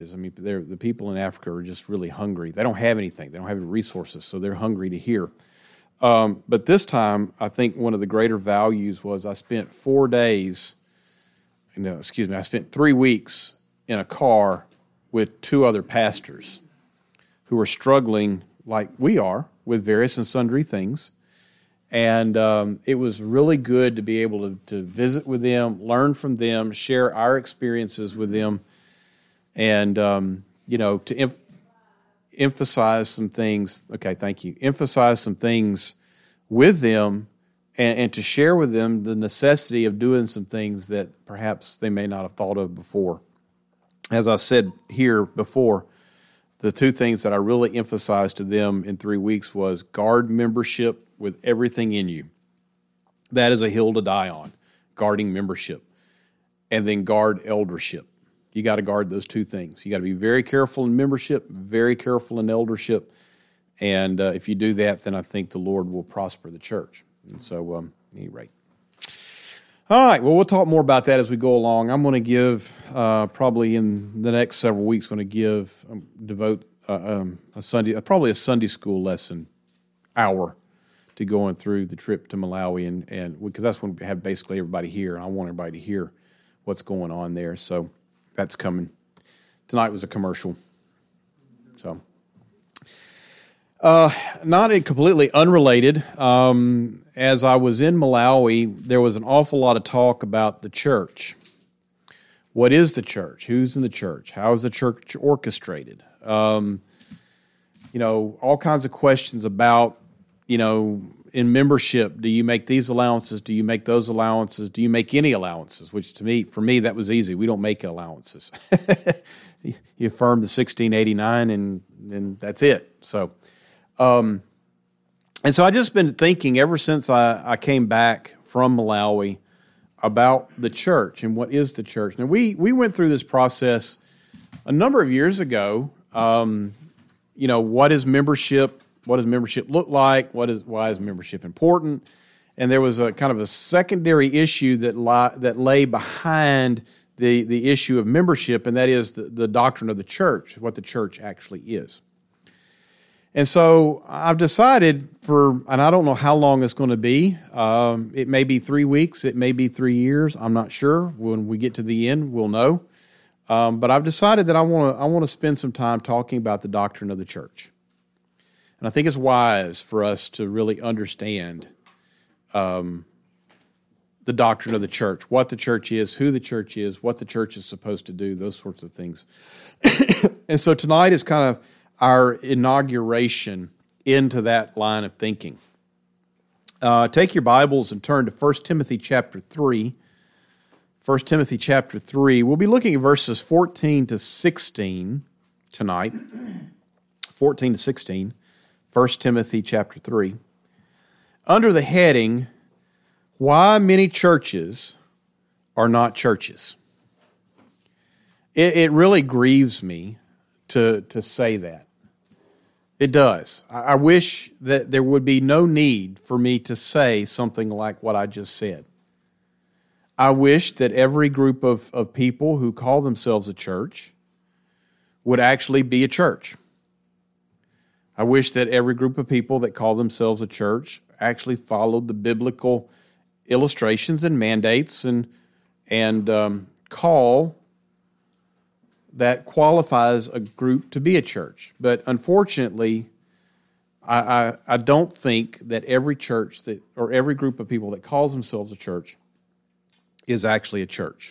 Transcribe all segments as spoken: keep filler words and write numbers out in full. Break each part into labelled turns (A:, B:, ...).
A: I mean, they're, the people in Africa are just really hungry. They don't have anything. They don't have any resources, so they're hungry to hear. Um, but this time, I think one of the greater values was I spent four days, no, excuse me, I spent three weeks in a car with two other pastors who are struggling like we are with various and sundry things. And um, it was really good to be able to, to visit with them, learn from them, share our experiences with them, and, um, you know, to em- emphasize some things. Okay, thank you. Emphasize some things with them and, and to share with them the necessity of doing some things that perhaps they may not have thought of before. As I've said here before, the two things that I really emphasized to them in three weeks was guard membership with everything in you. That is a hill to die on, guarding membership. And then guard eldership. You got to guard those two things. You got to be very careful in membership, very careful in eldership. And uh, if you do that, then I think the Lord will prosper the church. And so, um, at any rate. All right, well, we'll talk more about that as we go along. I'm going to give, uh, probably in the next several weeks, going to give, um, devote uh, um, a Sunday, uh, probably a Sunday school lesson hour to going through the trip to Malawi, and, and because that's when we have basically everybody here, and I want everybody to hear what's going on there. So that's coming. Tonight was a commercial. So, uh, not a completely unrelated. Um, as I was in Malawi, there was an awful lot of talk about the church. What is the church? Who's in the church? How is the church orchestrated? Um, you know, all kinds of questions about, you know, in membership, do you make these allowances? Do you make those allowances? Do you make any allowances? Which to me, for me, that was easy. We don't make allowances. You affirm the sixteen eighty-nine, and and that's it. So, um, and so I just been thinking ever since I, I came back from Malawi about the church and what is the church. Now we we went through this process a number of years ago. Um, you know, what is membership? What does membership look like? What is why is membership important? And there was a kind of a secondary issue that li- that lay behind the the issue of membership, and that is the, the doctrine of the church, what the church actually is. And so I've decided for, and I don't know how long it's going to be. Um, it may be three weeks. It may be three years. I'm not sure. When we get to the end, we'll know. Um, but I've decided that I want to I want to spend some time talking about the doctrine of the church. And I think it's wise for us to really understand um, the doctrine of the church, what the church is, who the church is, what the church is supposed to do, those sorts of things. And so tonight is kind of our inauguration into that line of thinking. Uh, take your Bibles and turn to First Timothy chapter three. First Timothy chapter three. We'll be looking at verses fourteen to sixteen tonight. fourteen to sixteen. First Timothy chapter three. Under the heading, Why Many Churches Are Not Churches. It, it really grieves me to, to say that. It does. I, I wish that there would be no need for me to say something like what I just said. I wish that every group of, of people who call themselves a church would actually be a church. I wish that every group of people that call themselves a church actually followed the biblical illustrations and mandates and and um, call that qualifies a group to be a church. But unfortunately, I, I, I don't think that every church that or every group of people that calls themselves a church is actually a church.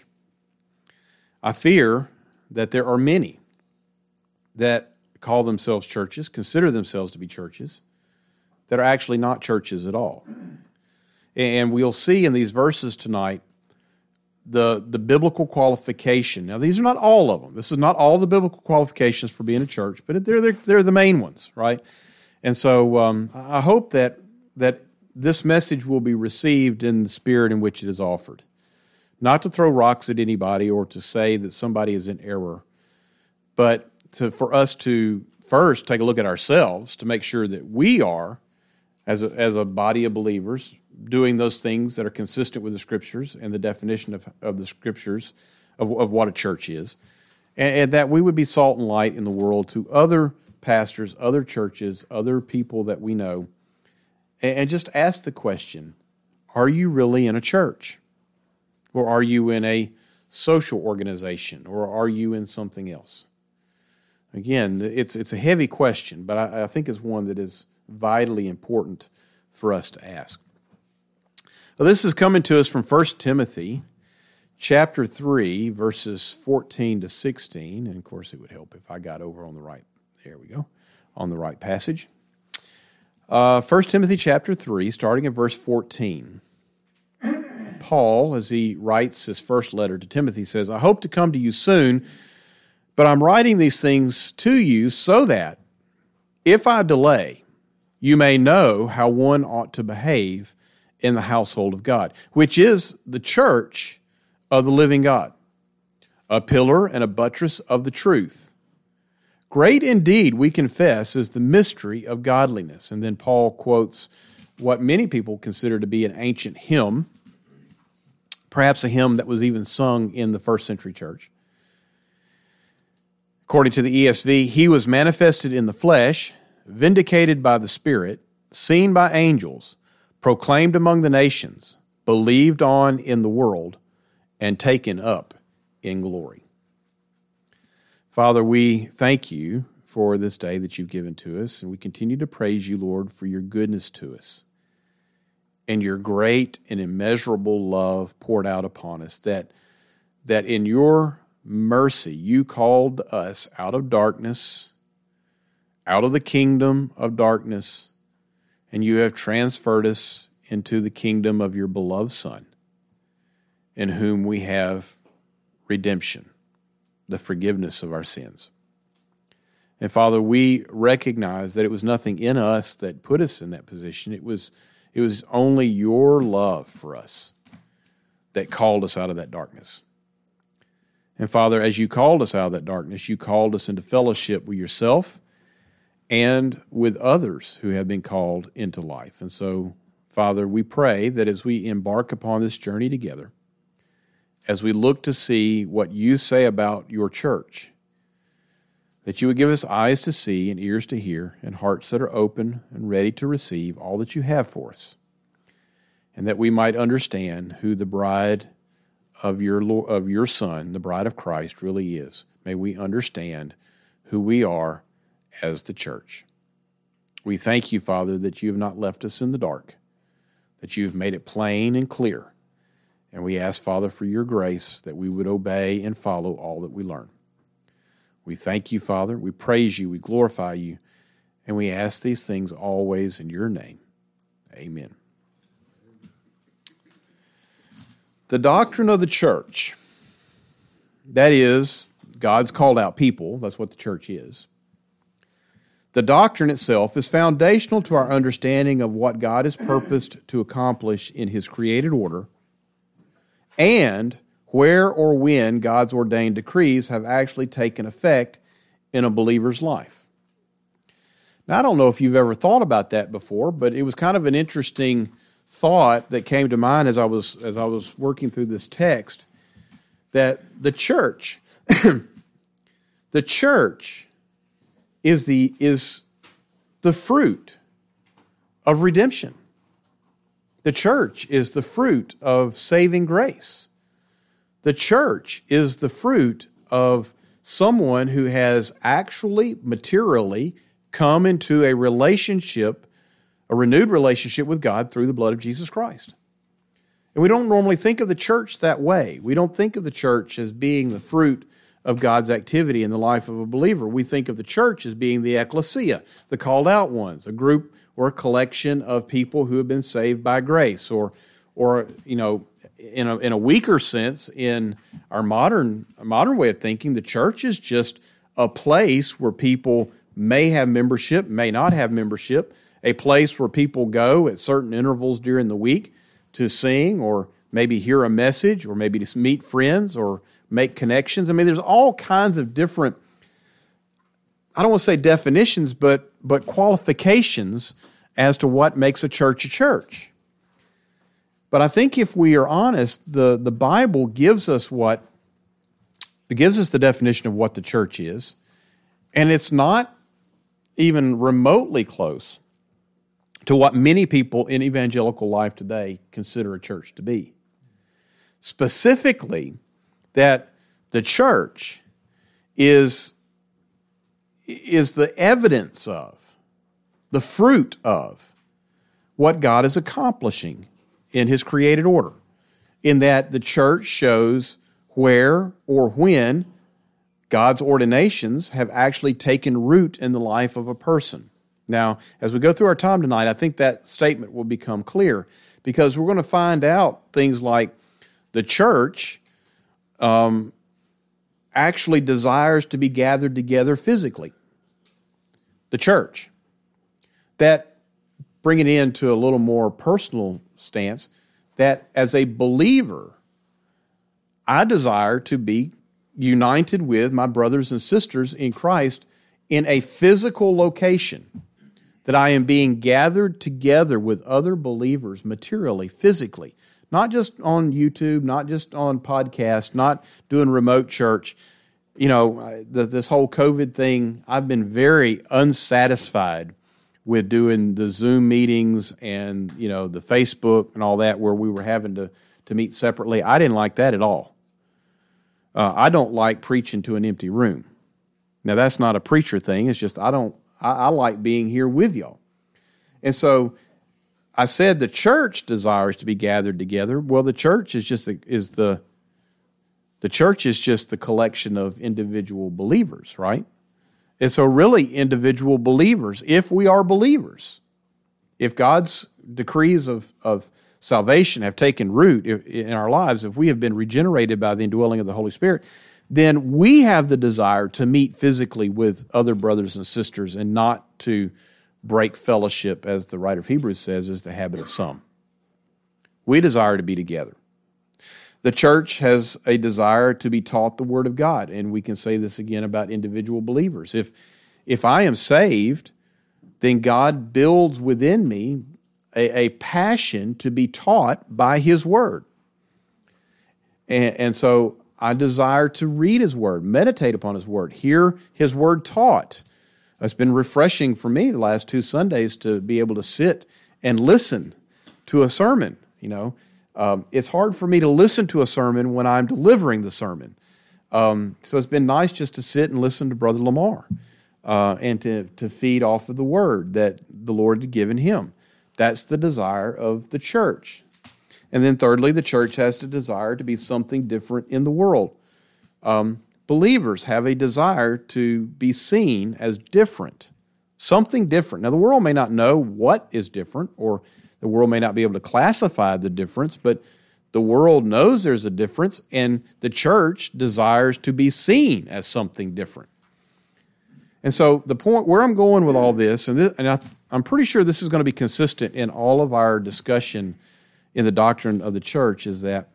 A: I fear that there are many that call themselves churches, consider themselves to be churches, that are actually not churches at all. And we'll see in these verses tonight the, the biblical qualification. Now, these are not all of them. This is not all the biblical qualifications for being a church, but they're, they're, they're the main ones, right? And so um, I hope that that this message will be received in the spirit in which it is offered. Not to throw rocks at anybody or to say that somebody is in error, but to, for us to first take a look at ourselves to make sure that we are, as a, as a body of believers, doing those things that are consistent with the Scriptures and the definition of, of the Scriptures of, of what a church is. and, and that we would be salt and light in the world to other pastors, other churches, other people that we know, and, and just ask the question, are you really in a church? Or are you in a social organization? Or are you in something else? Again, it's it's a heavy question, but I, I think it's one that is vitally important for us to ask. Well, this is coming to us from First Timothy chapter three, verses fourteen to sixteen. And, of course, it would help if I got over on the right, there we go, on the right passage. Uh, First Timothy chapter three, starting at verse fourteen. Paul, as he writes his first letter to Timothy, says, I hope to come to you soon, but I'm writing these things to you so that, if I delay, you may know how one ought to behave in the household of God, which is the church of the living God, a pillar and a buttress of the truth. Great indeed, we confess, is the mystery of godliness. And then Paul quotes what many people consider to be an ancient hymn, perhaps a hymn that was even sung in the first century church. According to the E S V, he was manifested in the flesh, vindicated by the Spirit, seen by angels, proclaimed among the nations, believed on in the world, and taken up in glory. Father, we thank you for this day that you've given to us, and we continue to praise you, Lord, for your goodness to us and your great and immeasurable love poured out upon us, that, that in your mercy you called us out of darkness, out of the kingdom of darkness, and you have transferred us into the kingdom of your beloved Son, in whom we have redemption, the forgiveness of our sins. And Father, we recognize that it was nothing in us that put us in that position. It was, it was only your love for us that called us out of that darkness. And Father, as you called us out of that darkness, you called us into fellowship with yourself and with others who have been called into life. And so, Father, we pray that as we embark upon this journey together, as we look to see what you say about your church, that you would give us eyes to see and ears to hear and hearts that are open and ready to receive all that you have for us, and that we might understand who the bride of your of your Son, the bride of Christ, really is. May we understand who we are as the church. We thank you, Father, that you have not left us in the dark, that you have made it plain and clear. And we ask, Father, for your grace that we would obey and follow all that we learn. We thank you, Father. We praise you. We glorify you. And we ask these things always in your name. Amen. The doctrine of the church, that is, God's called out people. That's what the church is. The doctrine itself is foundational to our understanding of what God has purposed to accomplish in his created order, and where or when God's ordained decrees have actually taken effect in a believer's life. Now, I don't know if you've ever thought about that before, but it was kind of an interesting thought that came to mind as I was as I was working through this text, that the church, the church is the is the fruit of redemption. The church is the fruit of saving grace. The church is the fruit of someone who has actually, materially, come into a relationship, a renewed relationship with God through the blood of Jesus Christ. And we don't normally think of the church that way. We don't think of the church as being the fruit of God's activity in the life of a believer. We think of the church as being the ecclesia, the called out ones, a group or a collection of people who have been saved by grace, or, or you know, in a in a weaker sense, in our modern modern way of thinking, the church is just a place where people may have membership, may not have membership, a place where people go at certain intervals during the week to sing, or maybe hear a message, or maybe to meet friends, or make connections. I mean, there's all kinds of different, I don't want to say definitions, but but qualifications as to what makes a church a church. But I think if we are honest, the, the Bible gives us what it gives us the definition of what the church is, and it's not even remotely close to what many people in evangelical life today consider a church to be. Specifically, that the church is, is the evidence of, the fruit of, what God is accomplishing in His created order, in that the church shows where or when God's ordinations have actually taken root in the life of a person. Now, as we go through our time tonight, I think that statement will become clear, because we're going to find out things like the church um, actually desires to be gathered together physically. The church. That, bring it into a little more personal stance, that as a believer, I desire to be united with my brothers and sisters in Christ in a physical location, that I am being gathered together with other believers materially, physically, not just on YouTube, not just on podcasts, not doing remote church. You know, the, this whole COVID thing, I've been very unsatisfied with doing the Zoom meetings and, you know, the Facebook and all that, where we were having to, to meet separately. I didn't like that at all. Uh, I don't like preaching to an empty room. Now, that's not a preacher thing. It's just I don't. I, I like being here with y'all. And so I said the church desires to be gathered together. Well, the church is just the, is the the church is just the collection of individual believers, right? And so really individual believers, if we are believers, if God's decrees of, of salvation have taken root in our lives, if we have been regenerated by the indwelling of the Holy Spirit, then we have the desire to meet physically with other brothers and sisters and not to break fellowship, as the writer of Hebrews says, is the habit of some. We desire to be together. The church has a desire to be taught the Word of God, and we can say this again about individual believers. If, if I am saved, then God builds within me a, a passion to be taught by His Word. And, and so I desire to read His Word, meditate upon His Word, hear His Word taught. It's been refreshing for me the last two Sundays to be able to sit and listen to a sermon, you know. Um, it's hard for me to listen to a sermon when I'm delivering the sermon. Um, so it's been nice just to sit and listen to Brother Lamar uh, and to, to feed off of the Word that the Lord had given him. That's the desire of the church. And then thirdly, the church has to desire to be something different in the world. Um, believers have a desire to be seen as different, something different. Now, the world may not know what is different, or the world may not be able to classify the difference, but the world knows there's a difference, and the church desires to be seen as something different. And so the point where I'm going with all this, and, this, and I, I'm pretty sure this is going to be consistent in all of our discussion in the doctrine of the church, is that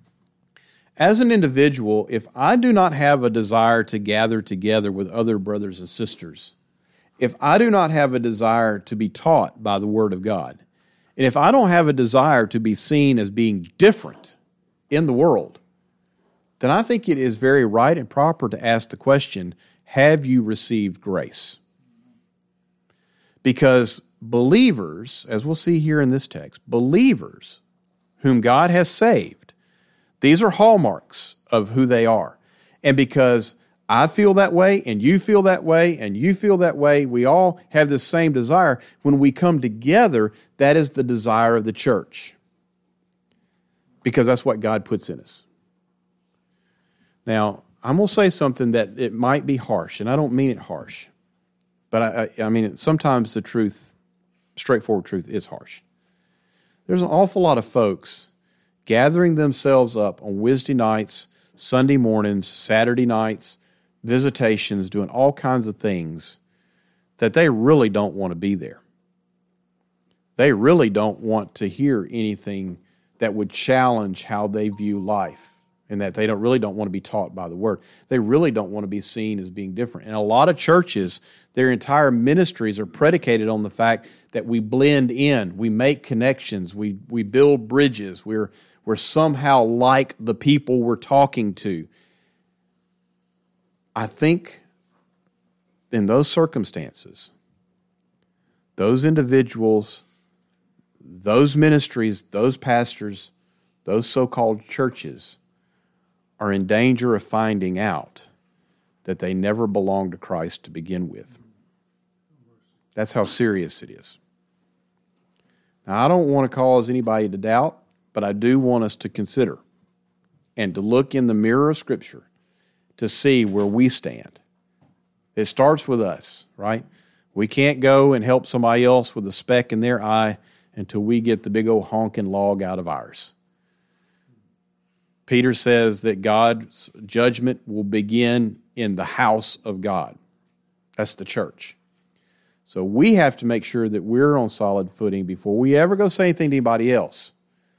A: as an individual, if I do not have a desire to gather together with other brothers and sisters, if I do not have a desire to be taught by the Word of God, and if I don't have a desire to be seen as being different in the world, then I think it is very right and proper to ask the question, have you received grace? Because believers, as we'll see here in this text, believers whom God has saved, these are hallmarks of who they are. And because I feel that way, and you feel that way, and you feel that way, we all have the same desire. When we come together, that is the desire of the church. Because that's what God puts in us. Now, I'm going to say something that it might be harsh, and I don't mean it harsh. But I, I, I mean, sometimes the truth, straightforward truth, is harsh. There's an awful lot of folks gathering themselves up on Wednesday nights, Sunday mornings, Saturday nights, visitations, doing all kinds of things that they really don't want to be there. They really don't want to hear anything that would challenge how they view life, and that they don't really don't want to be taught by the Word. They really don't want to be seen as being different. And a lot of churches, their entire ministries are predicated on the fact that we blend in, we make connections, we we build bridges, we're we're somehow like the people we're talking to. I think in those circumstances, those individuals, those ministries, those pastors, those so-called churches are in danger of finding out that they never belonged to Christ to begin with. That's how serious it is. Now, I don't want to cause anybody to doubt, but I do want us to consider and to look in the mirror of Scripture to see where we stand. It starts with us, right? We can't go and help somebody else with a speck in their eye until we get the big old honking log out of ours. Peter says that God's judgment will begin in the house of God. That's the church. So we have to make sure that we're on solid footing before we ever go say anything to anybody else.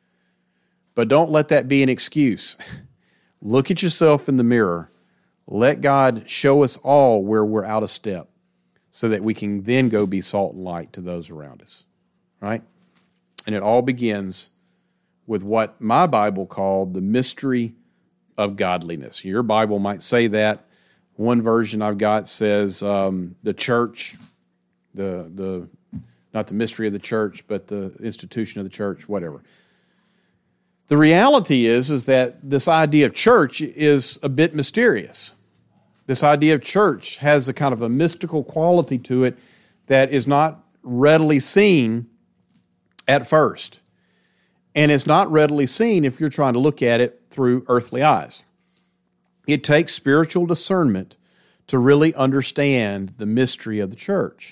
A: But don't let that be an excuse. Look at yourself in the mirror. Let God show us all where we're out of step so that we can then go be salt and light to those around us. Right? And it all begins with what my Bible called the mystery of godliness. Your Bible might say that. One version I've got says um, the church, the the not the mystery of the church, but the institution of the church, whatever. The reality is, is that this idea of church is a bit mysterious. This idea of church has a kind of a mystical quality to it that is not readily seen at first. And it's not readily seen if you're trying to look at it through earthly eyes. It takes spiritual discernment to really understand the mystery of the church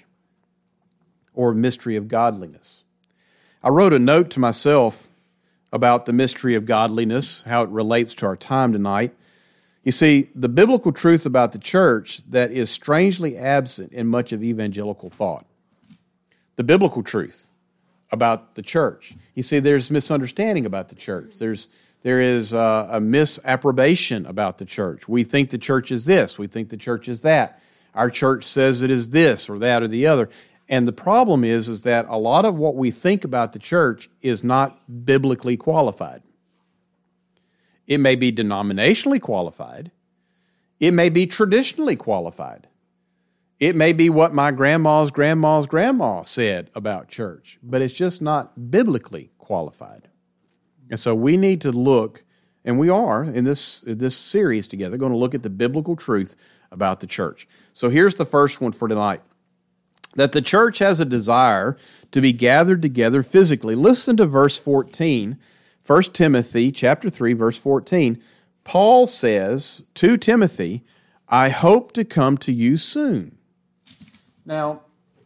A: or mystery of godliness. I wrote a note to myself about the mystery of godliness, how it relates to our time tonight. You see, the biblical truth about the church that is strangely absent in much of evangelical thought. The biblical truth about the church. You see, there's misunderstanding about the church. There's there is a, a misapprobation about the church. We think the church is this. We think the church is that. Our church says it is this or that or the other. And the problem is, is that a lot of what we think about the church is not biblically qualified. It may be denominationally qualified. It may be traditionally qualified. It may be what my grandma's grandma's grandma said about church, but it's just not biblically qualified. And so we need to look, and we are in this, in this series together, going to look at the biblical truth about the church. So here's the first one for tonight. That the church has a desire to be gathered together physically. Listen to verse fourteen, First Timothy chapter three, verse fourteen. Paul says to Timothy, I hope to come to you soon. Now,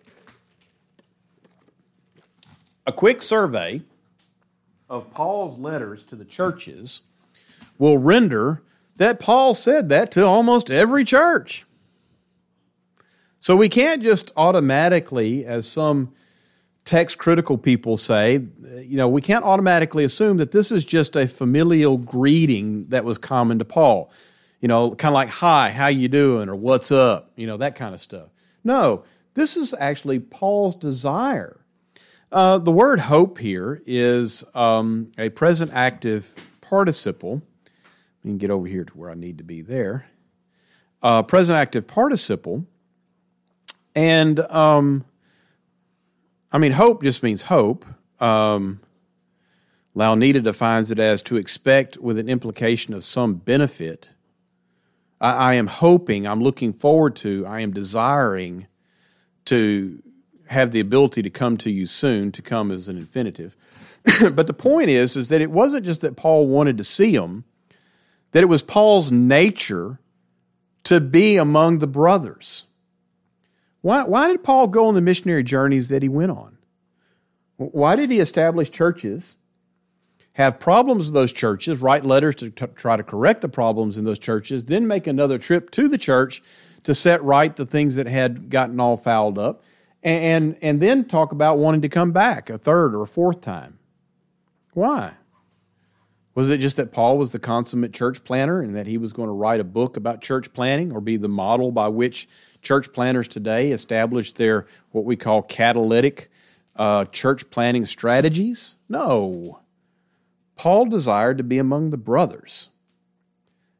A: a quick survey of Paul's letters to the churches will render that Paul said that to almost every church. So we can't just automatically, as some text-critical people say, you know, we can't automatically assume that this is just a familial greeting that was common to Paul. You know, kind of like, hi, how you doing, or what's up, you know, that kind of stuff. No, this is actually Paul's desire. Uh, the word hope here is um, a present active participle. We can get over here to where I need to be there. Uh, present active participle. And, um, I mean, hope just means hope. Um, Louw-Nida defines it as to expect with an implication of some benefit. I, I am hoping, I'm looking forward to, I am desiring to have the ability to come to you soon, to come as an infinitive. But the point is, is that it wasn't just that Paul wanted to see them, that it was Paul's nature to be among the brothers. Why, why did Paul go on the missionary journeys that he went on? Why did he establish churches, have problems with those churches, write letters to t- try to correct the problems in those churches, then make another trip to the church to set right the things that had gotten all fouled up, and, and, and then talk about wanting to come back a third or a fourth time? Why? Was it just that Paul was the consummate church planner and that he was going to write a book about church planning or be the model by which church planners today establish their what we call catalytic uh, church planning strategies? No. Paul desired to be among the brothers.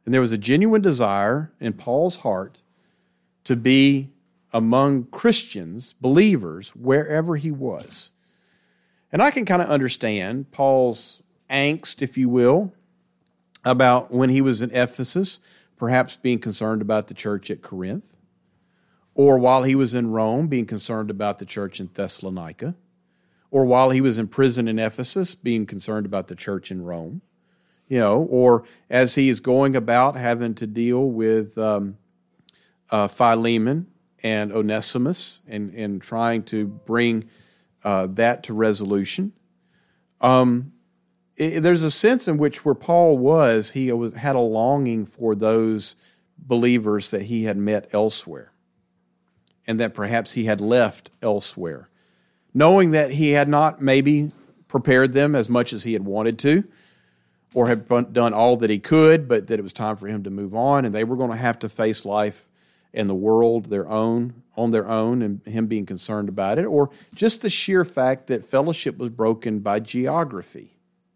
A: And there was a genuine desire in Paul's heart to be among Christians, believers, wherever he was. And I can kind of understand Paul's angst, if you will, about when he was in Ephesus, perhaps being concerned about the church at Corinth, or while he was in Rome, being concerned about the church in Thessalonica, or while he was in prison in Ephesus, being concerned about the church in Rome, you know, or as he is going about having to deal with um, uh, Philemon and Onesimus and, and trying to bring uh, that to resolution. Um, it, there's a sense in which where Paul was, he was, had a longing for those believers that he had met elsewhere and that perhaps he had left elsewhere, knowing that he had not maybe prepared them as much as he had wanted to or had done all that he could, but that it was time for him to move on, and they were going to have to face life and the world their own, on their own, and him being concerned about it, or just the sheer fact that fellowship was broken by geography.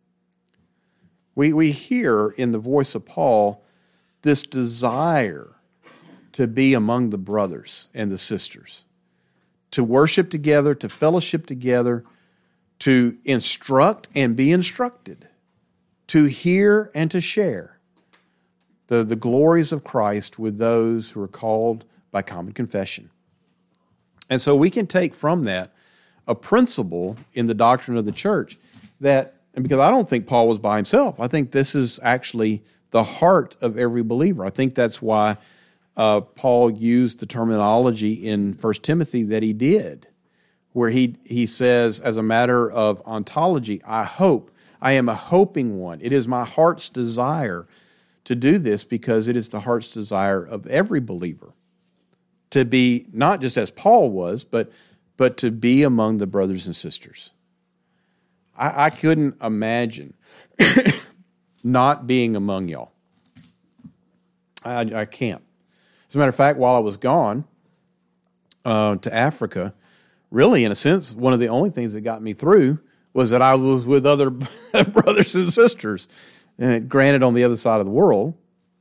A: We, we hear in the voice of Paul this desire to be among the brothers and the sisters, to worship together, to fellowship together, to instruct and be instructed, to hear and to share the, the glories of Christ with those who are called by common confession. And so we can take from that a principle in the doctrine of the church that, and because I don't think Paul was by himself, I think this is actually the heart of every believer. I think that's why uh, Paul used the terminology in First Timothy that he did, where he, he says, as a matter of ontology, I hope, I am a hoping one. It is my heart's desire to do this because it is the heart's desire of every believer to be, not just as Paul was, but, but to be among the brothers and sisters. I, I couldn't imagine not being among y'all. I, I can't. As a matter of fact, while I was gone uh, to Africa, really, in a sense, one of the only things that got me through was that I was with other brothers and sisters, and granted on the other side of the world,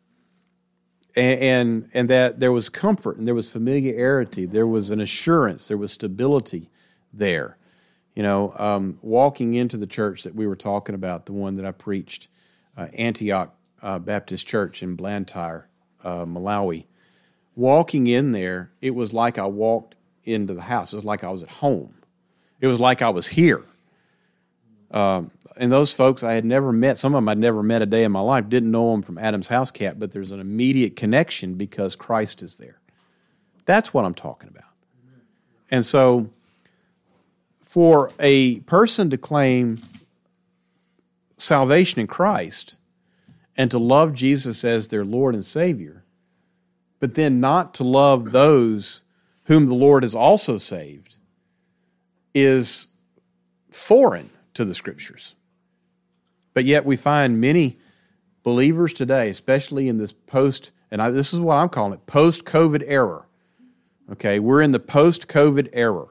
A: and, and and that there was comfort and there was familiarity, there was an assurance, there was stability there. You know, um, walking into the church that we were talking about, the one that I preached, uh, Antioch uh, Baptist Church in Blantyre, uh, Malawi, walking in there, it was like I walked into the house. It was like I was at home. It was like I was here. Um, and those folks I had never met, some of them I'd never met a day in my life, didn't know them from Adam's House Cat, but there's an immediate connection because Christ is there. That's what I'm talking about. And so for a person to claim salvation in Christ and to love Jesus as their Lord and Savior, but then not to love those whom the Lord has also saved, is foreign to the Scriptures. But yet we find many believers today, especially in this post, and I, this is what I'm calling it, post-COVID era. Okay, we're in the post-COVID era.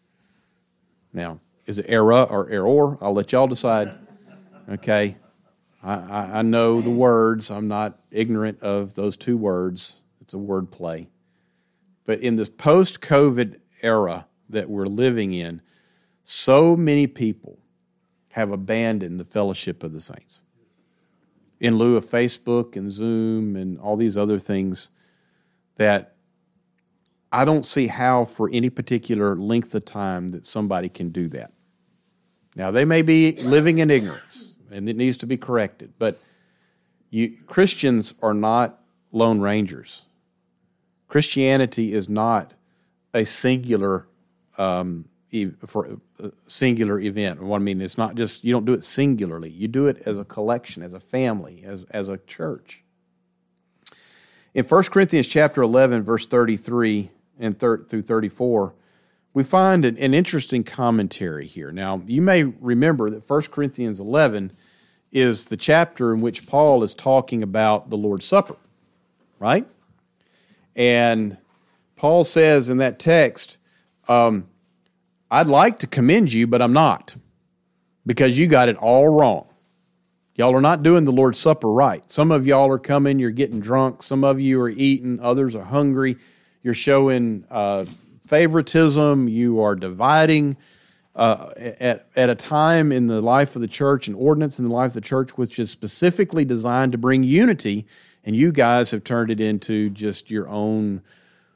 A: Now, is it era or error? I'll let y'all decide. Okay, I, I, I know the words. I'm not ignorant of those two words. It's a word play. But in this post-COVID era that we're living in, so many people have abandoned the fellowship of the saints in lieu of Facebook and Zoom and all these other things that I don't see how for any particular length of time that somebody can do that. Now, they may be living in ignorance, and it needs to be corrected, but you, Christians are not lone rangers. Christianity is not a singular um, for a singular event. What I mean, it's not just, you don't do it singularly. You do it as a collection, as a family, as, as a church. In First Corinthians chapter eleven, verse thirty-three and thir- through thirty-four, we find an, an interesting commentary here. Now, you may remember that First Corinthians eleven is the chapter in which Paul is talking about the Lord's Supper, right? And Paul says in that text, um, I'd like to commend you, but I'm not, because you got it all wrong. Y'all are not doing the Lord's Supper right. Some of y'all are coming, you're getting drunk. Some of you are eating. Others are hungry. You're showing uh, favoritism. You are dividing uh, at, at a time in the life of the church, an ordinance in the life of the church, which is specifically designed to bring unity, and you guys have turned it into just your own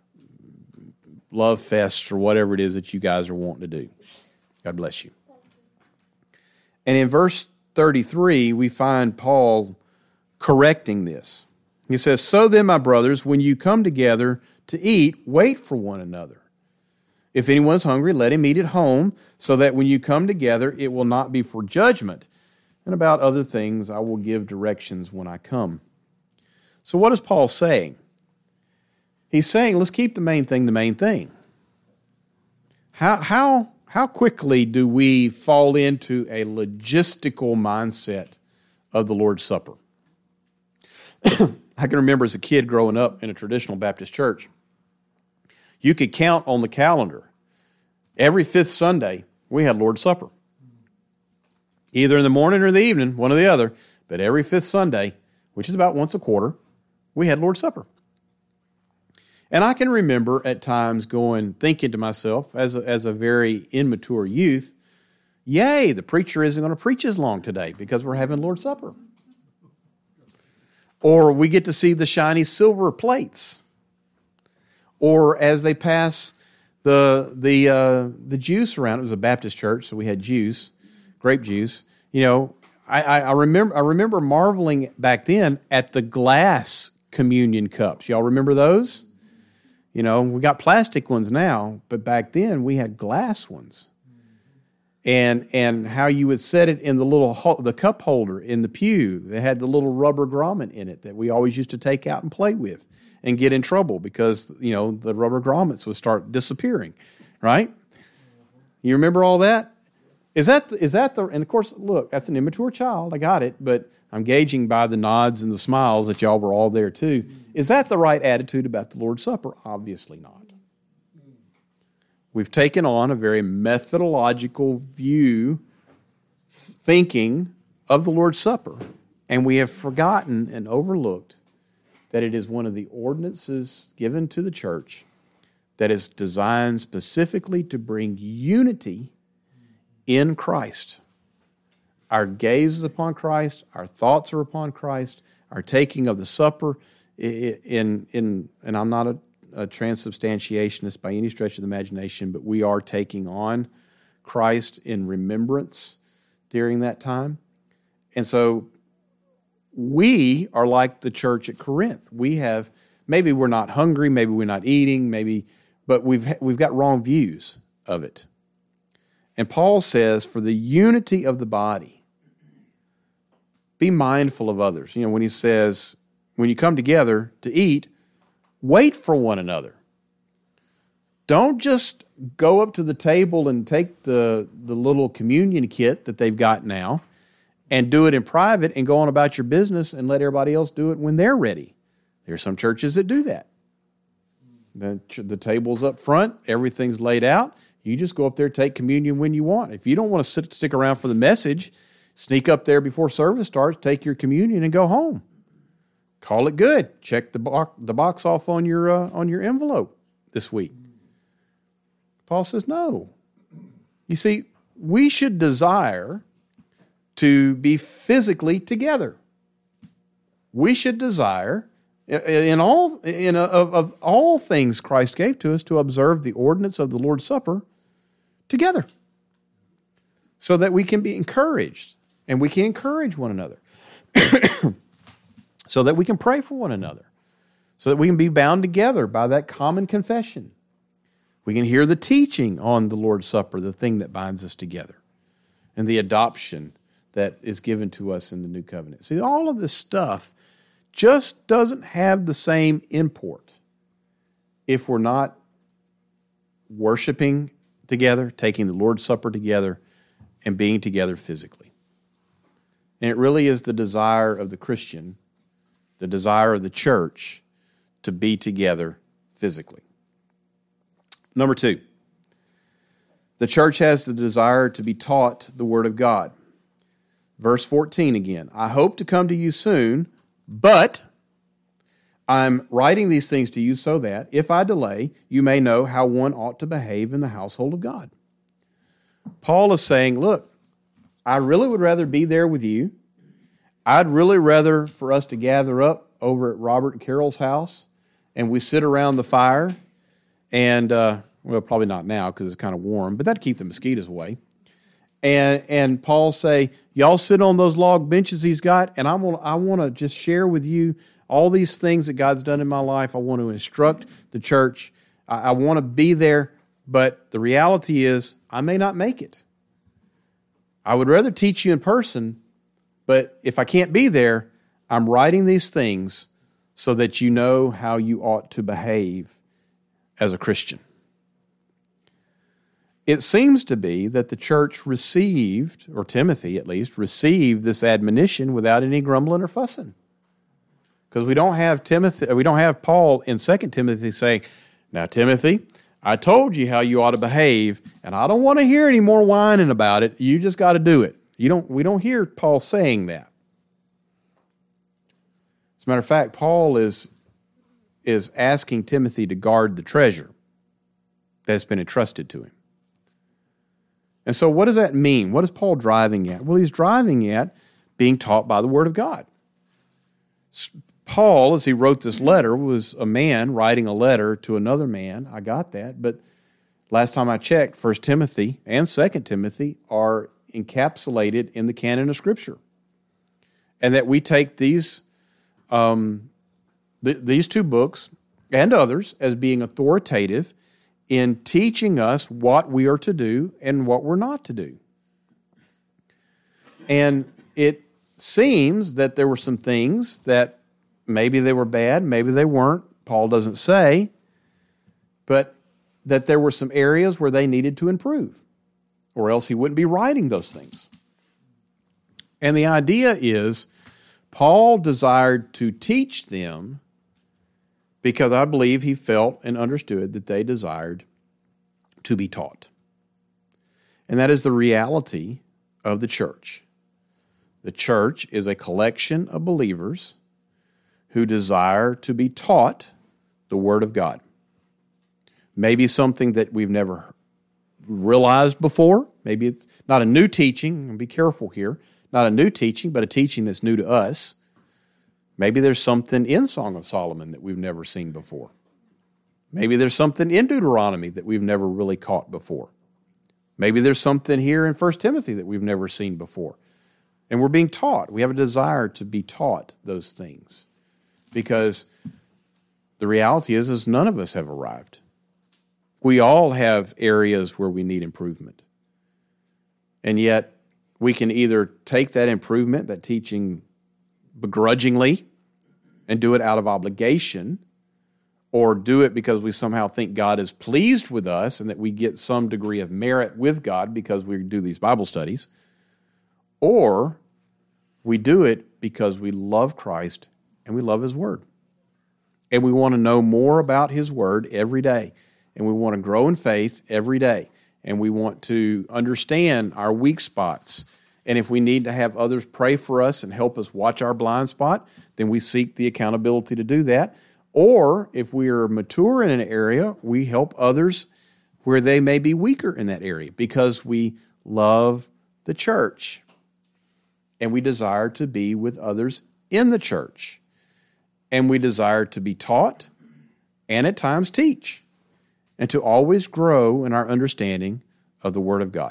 A: love fest or whatever it is that you guys are wanting to do. God bless you. And in verse thirty-three, we find Paul correcting this. He says, "So then, my brothers, when you come together to eat, wait for one another. If anyone is hungry, let him eat at home, so that when you come together, it will not be for judgment. And about other things, I will give directions when I come." So what is Paul saying? He's saying, let's keep the main thing the main thing. How, how, how quickly do we fall into a logistical mindset of the Lord's Supper? I can remember as a kid growing up in a traditional Baptist church, you could count on the calendar. Every fifth Sunday, we had Lord's Supper. Either in the morning or the evening, one or the other, but every fifth Sunday, which is about once a quarter, we had Lord's Supper. And I can remember at times going, thinking to myself, as a, as a very immature youth, yay, the preacher isn't going to preach as long today because we're having Lord's Supper. Or we get to see the shiny silver plates. Or as they pass the the uh, the juice around, it was a Baptist church, so we had juice, grape juice. You know, I, I, I remember I remember marveling back then at the glass communion cups. Y'all remember those? You know, we got plastic ones now, but back then we had glass ones. And and how you would set it in the little the cup holder in the pew. They had the little rubber grommet in it that we always used to take out and play with and get in trouble because, you know, the rubber grommets would start disappearing, right? You remember all that? Is that is that the and of course, look, that's an immature child. I got it, but I'm gauging by the nods and the smiles that y'all were all there too. Is that the right attitude about the Lord's Supper? Obviously not. We've taken on a very methodological view, thinking of the Lord's Supper, and we have forgotten and overlooked that it is one of the ordinances given to the church that is designed specifically to bring unity in Christ. Our gaze is upon Christ, our thoughts are upon Christ, our taking of the supper, in, in, and I'm not a a transubstantiationist by any stretch of the imagination, but we are taking on Christ in remembrance during that time. And so we are like the church at Corinth. We have, maybe we're not hungry, maybe we're not eating, maybe, but we've we've got wrong views of it. And Paul says, for the unity of the body, be mindful of others. You know, when he says, when you come together to eat, wait for one another. Don't just go up to the table and take the, the little communion kit that they've got now and do it in private and go on about your business and let everybody else do it when they're ready. There are some churches that do that. The, the table's up front, everything's laid out. You just go up there, take communion when you want. If you don't want to sit, stick around for the message, sneak up there before service starts, take your communion and go home. Call it good. Check the box, the box off on your uh, on your envelope this week. Paul says no. You see, we should desire to be physically together. We should desire, in all in a, of, of all things Christ gave to us, to observe the ordinance of the Lord's Supper together, so that we can be encouraged and we can encourage one another. So that we can pray for one another. So that we can be bound together by that common confession. We can hear the teaching on the Lord's Supper, the thing that binds us together. And the adoption that is given to us in the New Covenant. See, all of this stuff just doesn't have the same import if we're not worshiping together, taking the Lord's Supper together, and being together physically. And it really is the desire of the Christian, the desire of the church, to be together physically. Number two, the church has the desire to be taught the Word of God. Verse fourteen again. I hope to come to you soon, but I'm writing these things to you so that, if I delay, you may know how one ought to behave in the household of God. Paul is saying, look, I really would rather be there with you. I'd really rather for us to gather up over at Robert and Carol's house and we sit around the fire and, uh, well, probably not now because it's kind of warm, but that'd keep the mosquitoes away. And and Paul say, y'all sit on those log benches he's got, and I'm gonna, I want to just share with you all these things that God's done in my life. I want to instruct the church. I, I want to be there, but the reality is I may not make it. I would rather teach you in person, but if I can't be there, I'm writing these things so that you know how you ought to behave as a Christian. It seems to be that the church received, or Timothy at least, received this admonition without any grumbling or fussing. Because we don't have Timothy, we don't have Paul in Second Timothy saying, now Timothy, I told you how you ought to behave, and I don't want to hear any more whining about it. You just got to do it. You don't. We don't hear Paul saying that. As a matter of fact, Paul is, is asking Timothy to guard the treasure that's been entrusted to him. And so what does that mean? What is Paul driving at? Well, he's driving at being taught by the Word of God. Paul, as he wrote this letter, was a man writing a letter to another man. I got that. But last time I checked, First Timothy and Second Timothy are encapsulated in the canon of Scripture. And that we take these, um, th- these two books and others as being authoritative in teaching us what we are to do and what we're not to do. And it seems that there were some things that maybe they were bad, maybe they weren't. Paul doesn't say, but that there were some areas where they needed to improve, or else he wouldn't be writing those things. And the idea is Paul desired to teach them because I believe he felt and understood that they desired to be taught. And that is the reality of the church. The church is a collection of believers who desire to be taught the Word of God. Maybe something that we've never realized before. Maybe it's not a new teaching. Be careful here. Not a new teaching, but a teaching that's new to us. Maybe there's something in Song of Solomon that we've never seen before. Maybe there's something in Deuteronomy that we've never really caught before. Maybe there's something here in First Timothy that we've never seen before. And we're being taught. We have a desire to be taught those things. Because the reality is, is none of us have arrived. We all have areas where we need improvement. And yet, we can either take that improvement, that teaching, begrudgingly and do it out of obligation, or do it because we somehow think God is pleased with us and that we get some degree of merit with God because we do these Bible studies, or we do it because we love Christ and we love His Word. And we want to know more about His Word every day. And we want to grow in faith every day. And we want to understand our weak spots. And if we need to have others pray for us and help us watch our blind spot, then we seek the accountability to do that. Or if we are mature in an area, we help others where they may be weaker in that area because we love the church. And we desire to be with others in the church. And we desire to be taught and at times teach. And to always grow in our understanding of the Word of God.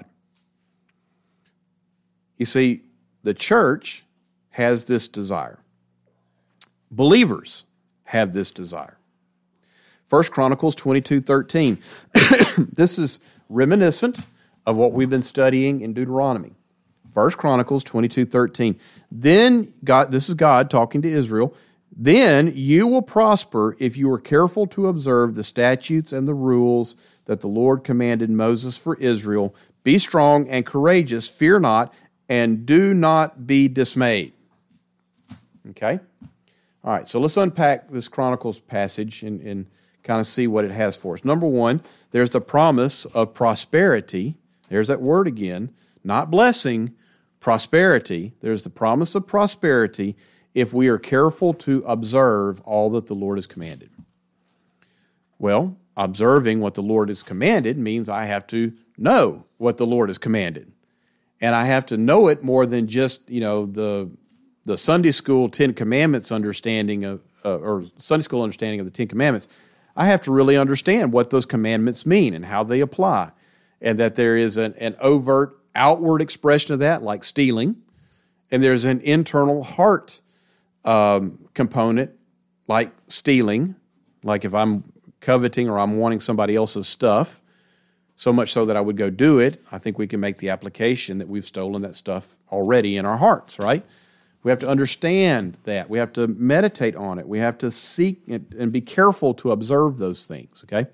A: You see, the church has this desire. Believers have this desire. First Chronicles twenty-two thirteen. This is reminiscent of what we've been studying in Deuteronomy. First Chronicles twenty-two thirteen. Then God, this is God talking to Israel. Then you will prosper if you are careful to observe the statutes and the rules that the Lord commanded Moses for Israel. Be strong and courageous, fear not, and do not be dismayed. Okay? All right, so let's unpack this Chronicles passage and, and kind of see what it has for us. Number one, there's the promise of prosperity. There's that word again. Not blessing, prosperity. There's the promise of prosperity if we are careful to observe all that the Lord has commanded. Well, observing what the Lord has commanded means I have to know what the Lord has commanded. And I have to know it more than just, you know, the the Sunday school Ten Commandments understanding of, uh, or Sunday school understanding of the Ten Commandments. I have to really understand what those commandments mean and how they apply, and that there is an, an overt outward expression of that, like stealing, and there's an internal heart um, component, like stealing, like if I'm coveting or I'm wanting somebody else's stuff, so much so that I would go do it. I think we can make the application that we've stolen that stuff already in our hearts, right? We have to understand that. We have to meditate on it. We have to seek it and be careful to observe those things, okay?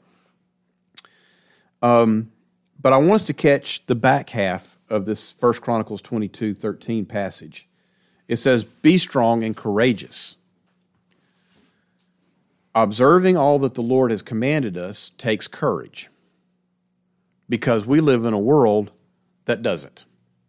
A: Um, but I want us to catch the back half of this First Chronicles twenty-two thirteen passage. It says, "Be strong and courageous." Observing all that the Lord has commanded us takes courage, because we live in a world that doesn't.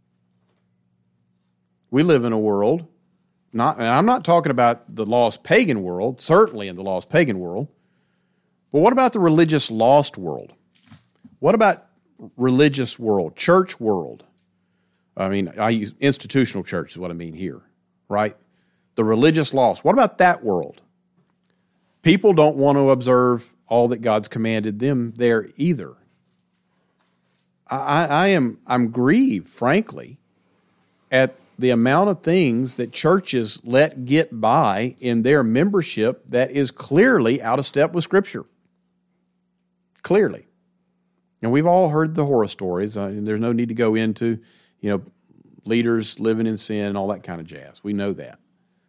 A: We live in a world, not, and I'm not talking about the lost pagan world, certainly in the lost pagan world, but what about the religious lost world? What about religious world, church world? I mean, I use institutional church is what I mean here, right? The religious lost. What about that world? People don't want to observe all that God's commanded them there either. I, I am I'm grieved, frankly, at the amount of things that churches let get by in their membership that is clearly out of step with Scripture. Clearly. And we've all heard the horror stories. Uh, and there's no need to go into, you know, leaders living in sin and all that kind of jazz. We know that.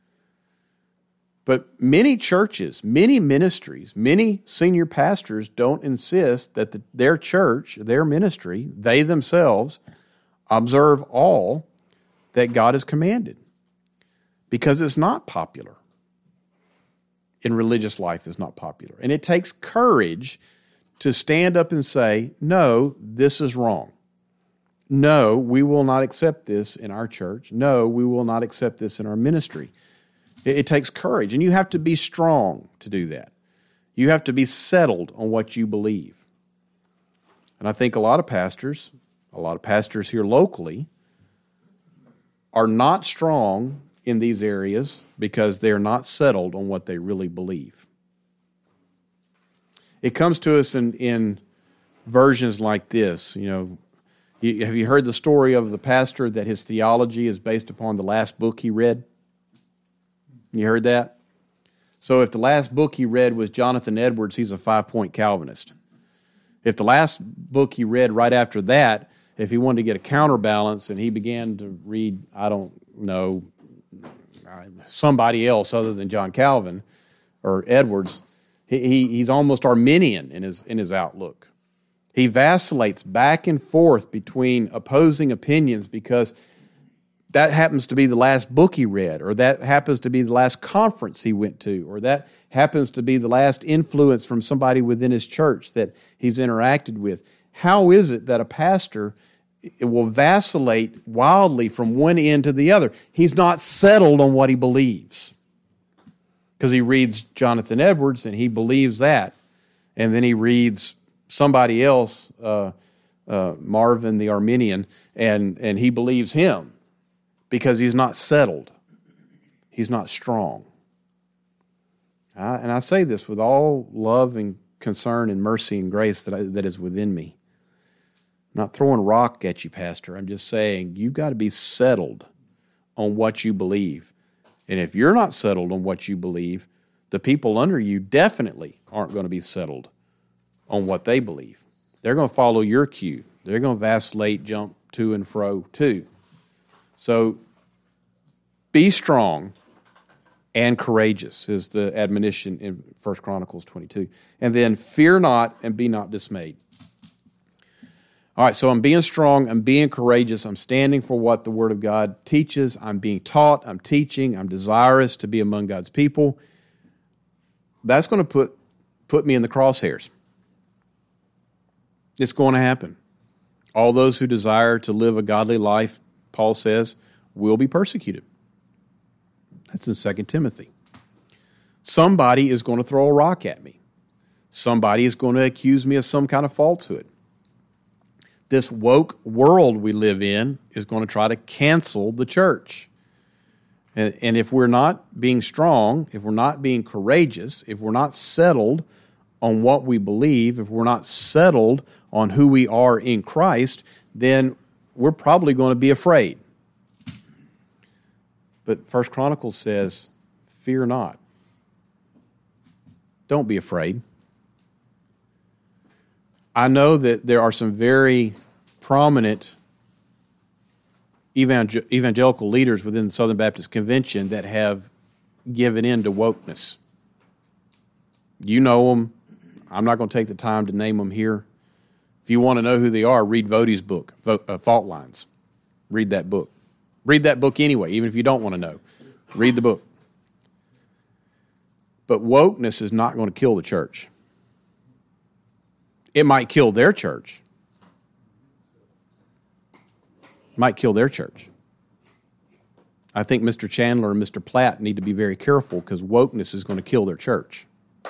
A: But many churches, many ministries, many senior pastors don't insist that the, their church, their ministry, they themselves observe all that God has commanded, because it's not popular. In religious life, it's not popular. And it takes courage to stand up and say, no, this is wrong. No, we will not accept this in our church. No, we will not accept this in our ministry. It, it takes courage, and you have to be strong to do that. You have to be settled on what you believe. And I think a lot of pastors, a lot of pastors here locally, are not strong in these areas because they're not settled on what they really believe. It comes to us in, in versions like this. You know, you, have you heard the story of the pastor that his theology is based upon the last book he read? You heard that? So if the last book he read was Jonathan Edwards, he's a five-point Calvinist. If the last book he read right after that, if he wanted to get a counterbalance and he began to read, I don't know, somebody else other than John Calvin or Edwards, he, he's almost Arminian in his in his outlook. He vacillates back and forth between opposing opinions because that happens to be the last book he read, or that happens to be the last conference he went to, or that happens to be the last influence from somebody within his church that he's interacted with. How is it that a pastor will vacillate wildly from one end to the other? He's not settled on what he believes, because he reads Jonathan Edwards and he believes that, and then he reads somebody else, uh, uh, Marvin the Arminian, and, and he believes him because he's not settled. He's not strong. I, and I say this with all love and concern and mercy and grace that I, that is within me. I'm not throwing a rock at you, Pastor. I'm just saying you've got to be settled on what you believe. And if you're not settled on what you believe, the people under you definitely aren't going to be settled on what they believe. They're going to follow your cue. They're going to vacillate, jump to and fro too. So be strong and courageous is the admonition in First Chronicles twenty-two. And then fear not and be not dismayed. All right, so I'm being strong, I'm being courageous, I'm standing for what the Word of God teaches, I'm being taught, I'm teaching, I'm desirous to be among God's people. That's going to put, put me in the crosshairs. It's going to happen. All those who desire to live a godly life Paul says, will be persecuted. That's in Second Timothy. Somebody is going to throw a rock at me. Somebody is going to accuse me of some kind of falsehood. This woke world we live in is going to try to cancel the church. And, and if we're not being strong, if we're not being courageous, if we're not settled on what we believe, if we're not settled on who we are in Christ, then we're probably going to be afraid. But First Chronicles says, fear not. Don't be afraid. I know that there are some very prominent evangel- evangelical leaders within the Southern Baptist Convention that have given in to wokeness. You know them. I'm not going to take the time to name them here. If you want to know who they are, read Voddie's book, uh, Fault Lines. Read that book. Read that book anyway, even if you don't want to know. Read the book. But wokeness is not going to kill the church. It might kill their church. It might kill their church. I think Mister Chandler and Mister Platt need to be very careful because wokeness is going to kill their church.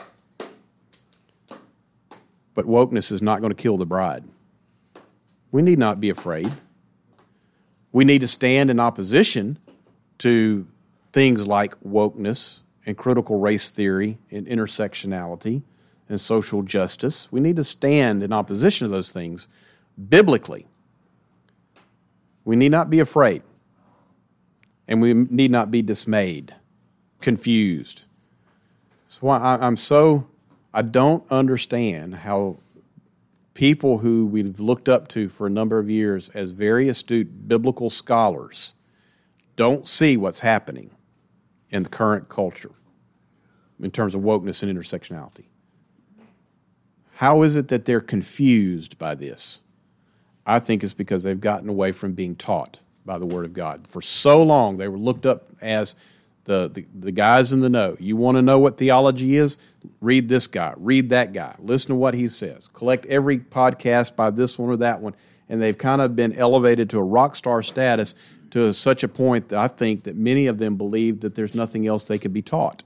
A: But wokeness is not going to kill the bride. We need not be afraid. We need to stand in opposition to things like wokeness and critical race theory and intersectionality and social justice. We need to stand in opposition to those things biblically. We need not be afraid. And we need not be dismayed, confused. So I, I'm so, I don't understand how people who we've looked up to for a number of years as very astute biblical scholars don't see what's happening in the current culture in terms of wokeness and intersectionality. How is it that they're confused by this? I think it's because they've gotten away from being taught by the Word of God. For so long, they were looked up as the, the, the guys in the know. You want to know what theology is? Read this guy. Read that guy. Listen to what he says. Collect every podcast by this one or that one. And they've kind of been elevated to a rock star status to such a point that I think that many of them believe that there's nothing else they could be taught.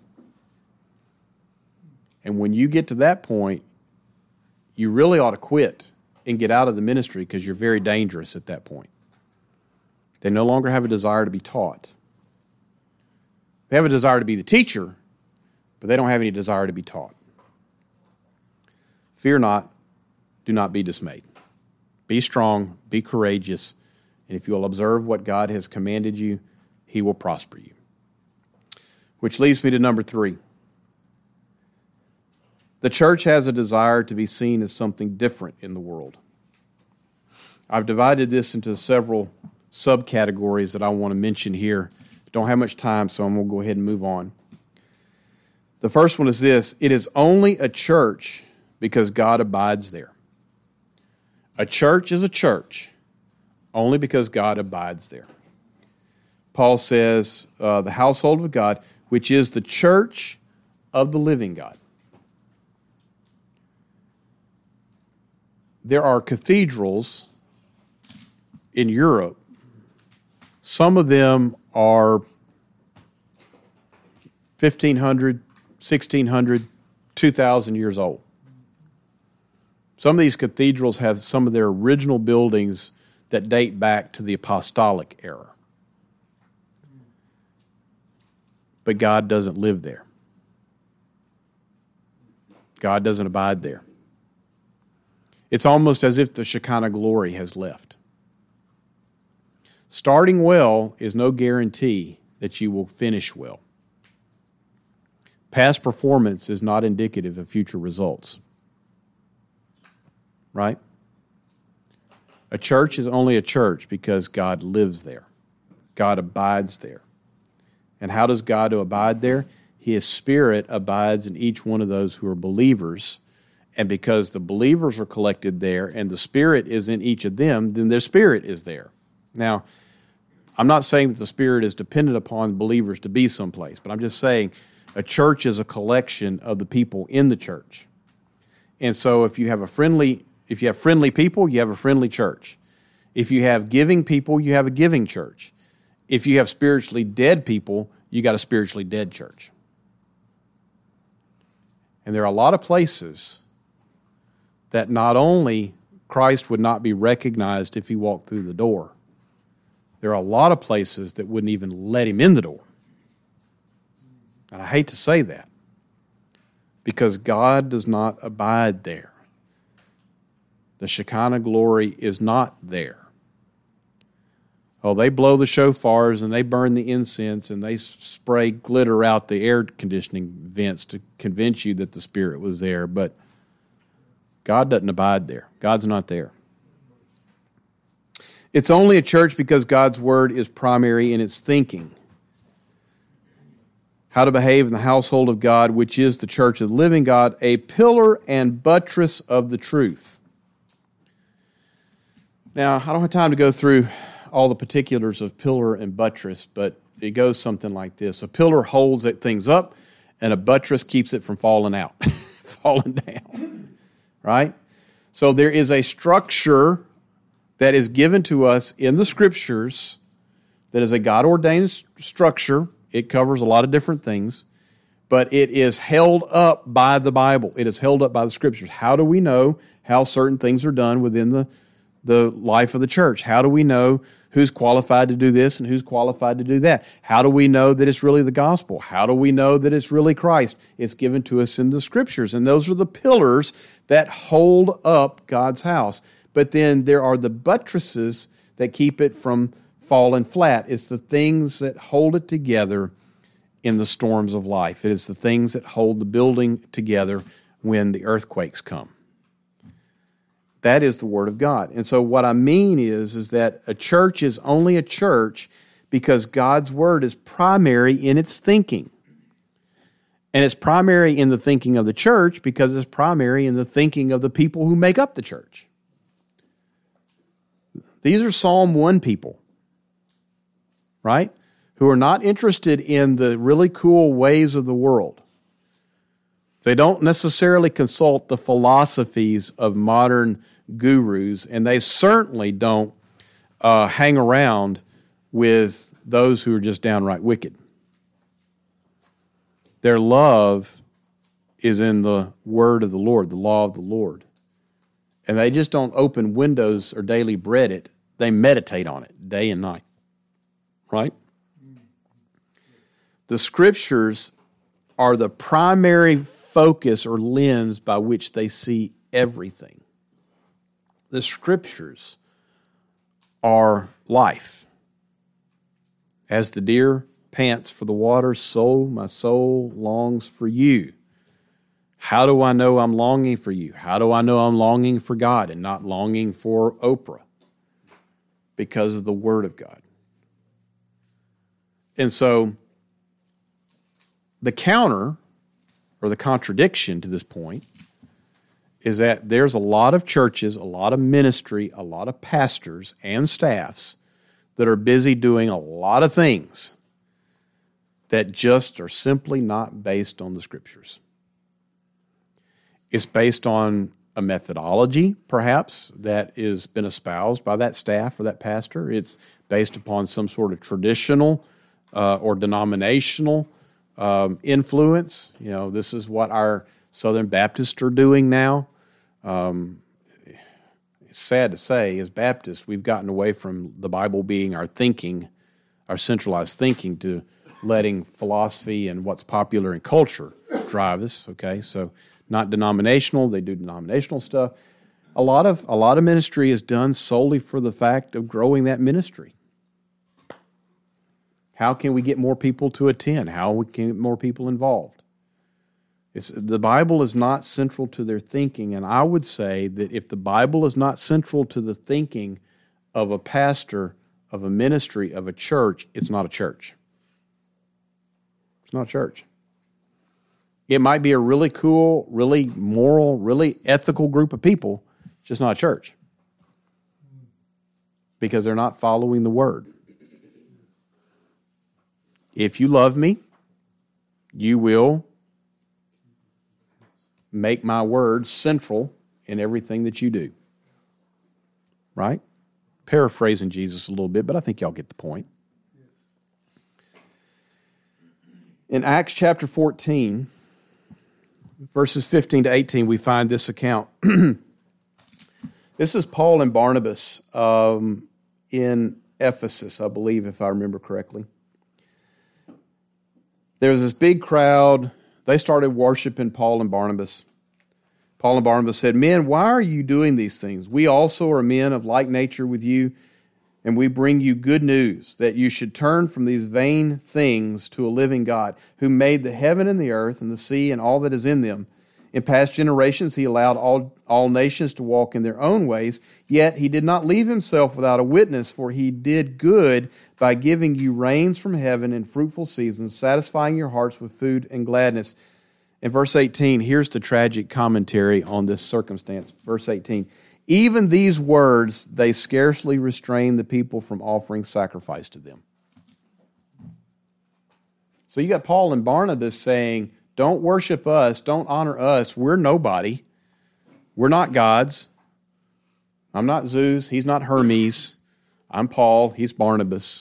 A: And when you get to that point, you really ought to quit and get out of the ministry because you're very dangerous at that point. They no longer have a desire to be taught. They have a desire to be the teacher, but they don't have any desire to be taught. Fear not, do not be dismayed. Be strong, be courageous, and if you will observe what God has commanded you, He will prosper you. Which leads me to number three. The church has a desire to be seen as something different in the world. I've divided this into several subcategories that I want to mention here. Don't have much time, so I'm going to go ahead and move on. The first one is this: it is only a church because God abides there. A church is a church only because God abides there. Paul says, uh, the household of God, which is the church of the living God. There are cathedrals in Europe. Some of them are fifteen hundred, sixteen hundred, two thousand years old. Some of these cathedrals have some of their original buildings that date back to the apostolic era. But God doesn't live there. God doesn't abide there. It's almost as if the Shekinah glory has left. Starting well is no guarantee that you will finish well. Past performance is not indicative of future results. Right? A church is only a church because God lives there. God abides there. And how does God abide there? His Spirit abides in each one of those who are believers. And because the believers are collected there and the Spirit is in each of them, then their spirit is there. Now, I'm not saying that the Spirit is dependent upon believers to be someplace, but I'm just saying a church is a collection of the people in the church. And so if you have a friendly, if you have friendly people, you have a friendly church. If you have giving people, you have a giving church. If you have spiritually dead people, you got a spiritually dead church. And there are a lot of places that not only Christ would not be recognized if he walked through the door, there are a lot of places that wouldn't even let him in the door. And I hate to say that, because God does not abide there. The Shekinah glory is not there. Oh, they blow the shofars and they burn the incense and they spray glitter out the air conditioning vents to convince you that the Spirit was there, but God doesn't abide there. God's not there. It's only a church because God's Word is primary in its thinking. How to behave in the household of God, which is the church of the living God, a pillar and buttress of the truth. Now, I don't have time to go through all the particulars of pillar and buttress, but it goes something like this. A pillar holds things up, and a buttress keeps it from falling out, falling down, right? So there is a structure that is given to us in the Scriptures that is a God-ordained structure. It covers a lot of different things, but it is held up by the Bible. It is held up by the Scriptures. How do we know how certain things are done within the, the life of the church? How do we know who's qualified to do this and who's qualified to do that? How do we know that it's really the gospel? How do we know that it's really Christ? It's given to us in the Scriptures, and those are the pillars that hold up God's house. But then there are the buttresses that keep it from falling flat. It's the things that hold it together in the storms of life. It is the things that hold the building together when the earthquakes come. That is the Word of God. And so what I mean is, is that a church is only a church because God's Word is primary in its thinking. And it's primary in the thinking of the church because it's primary in the thinking of the people who make up the church. These are Psalm one people, right? Who are not interested in the really cool ways of the world. They don't necessarily consult the philosophies of modern gurus, and they certainly don't uh, hang around with those who are just downright wicked. Their love is in the word of the Lord, the law of the Lord. And they just don't open windows or daily bread it. They meditate on it day and night. Right? The Scriptures are the primary focus or lens by which they see everything. The Scriptures are life. As the deer pants for the water, so my soul longs for you. How do I know I'm longing for you? How do I know I'm longing for God and not longing for Oprah? Because of the Word of God. And so, the counter, or the contradiction to this point, is that there's a lot of churches, a lot of ministry, a lot of pastors and staffs that are busy doing a lot of things that just are simply not based on the Scriptures. It's based on a methodology, perhaps, that has been espoused by that staff or that pastor. It's based upon some sort of traditional uh, or denominational um, influence. You know, this is what our Southern Baptists are doing now. Um, it's sad to say, as Baptists, we've gotten away from the Bible being our thinking, our centralized thinking, to letting philosophy and what's popular in culture drive us, okay? So not denominational, they do denominational stuff. A lot of a lot of ministry is done solely for the fact of growing that ministry. How can we get more people to attend? How we can get more people involved? It's, the Bible is not central to their thinking, and I would say that if the Bible is not central to the thinking of a pastor, of a ministry, of a church, it's not a church. It's not a church. It might be a really cool, really moral, really ethical group of people, just not a church. Because they're not following the Word. If you love me, you will make my word central in everything that you do. Right? paraphrasing Jesus a little bit, but I think y'all get the point. In Acts chapter fourteen, verses fifteen to eighteen, we find this account. This is Paul and Barnabas um, in Ephesus, I believe, if I remember correctly. There was this big crowd. They started worshiping Paul and Barnabas. Paul and Barnabas said, "Men, why are you doing these things? We also are men of like nature with you, and we bring you good news that you should turn from these vain things to a living God, who made the heaven and the earth and the sea and all that is in them. In past generations he allowed all, all nations to walk in their own ways, yet he did not leave himself without a witness, for he did good by giving you rains from heaven and fruitful seasons, satisfying your hearts with food and gladness." In verse eighteen, here's the tragic commentary on this circumstance. Verse eighteen, "Even these words, they scarcely restrained the people from offering sacrifice to them." So you got Paul and Barnabas saying, don't worship us, don't honor us, we're nobody. We're not gods. I'm not Zeus, he's not Hermes. I'm Paul, he's Barnabas.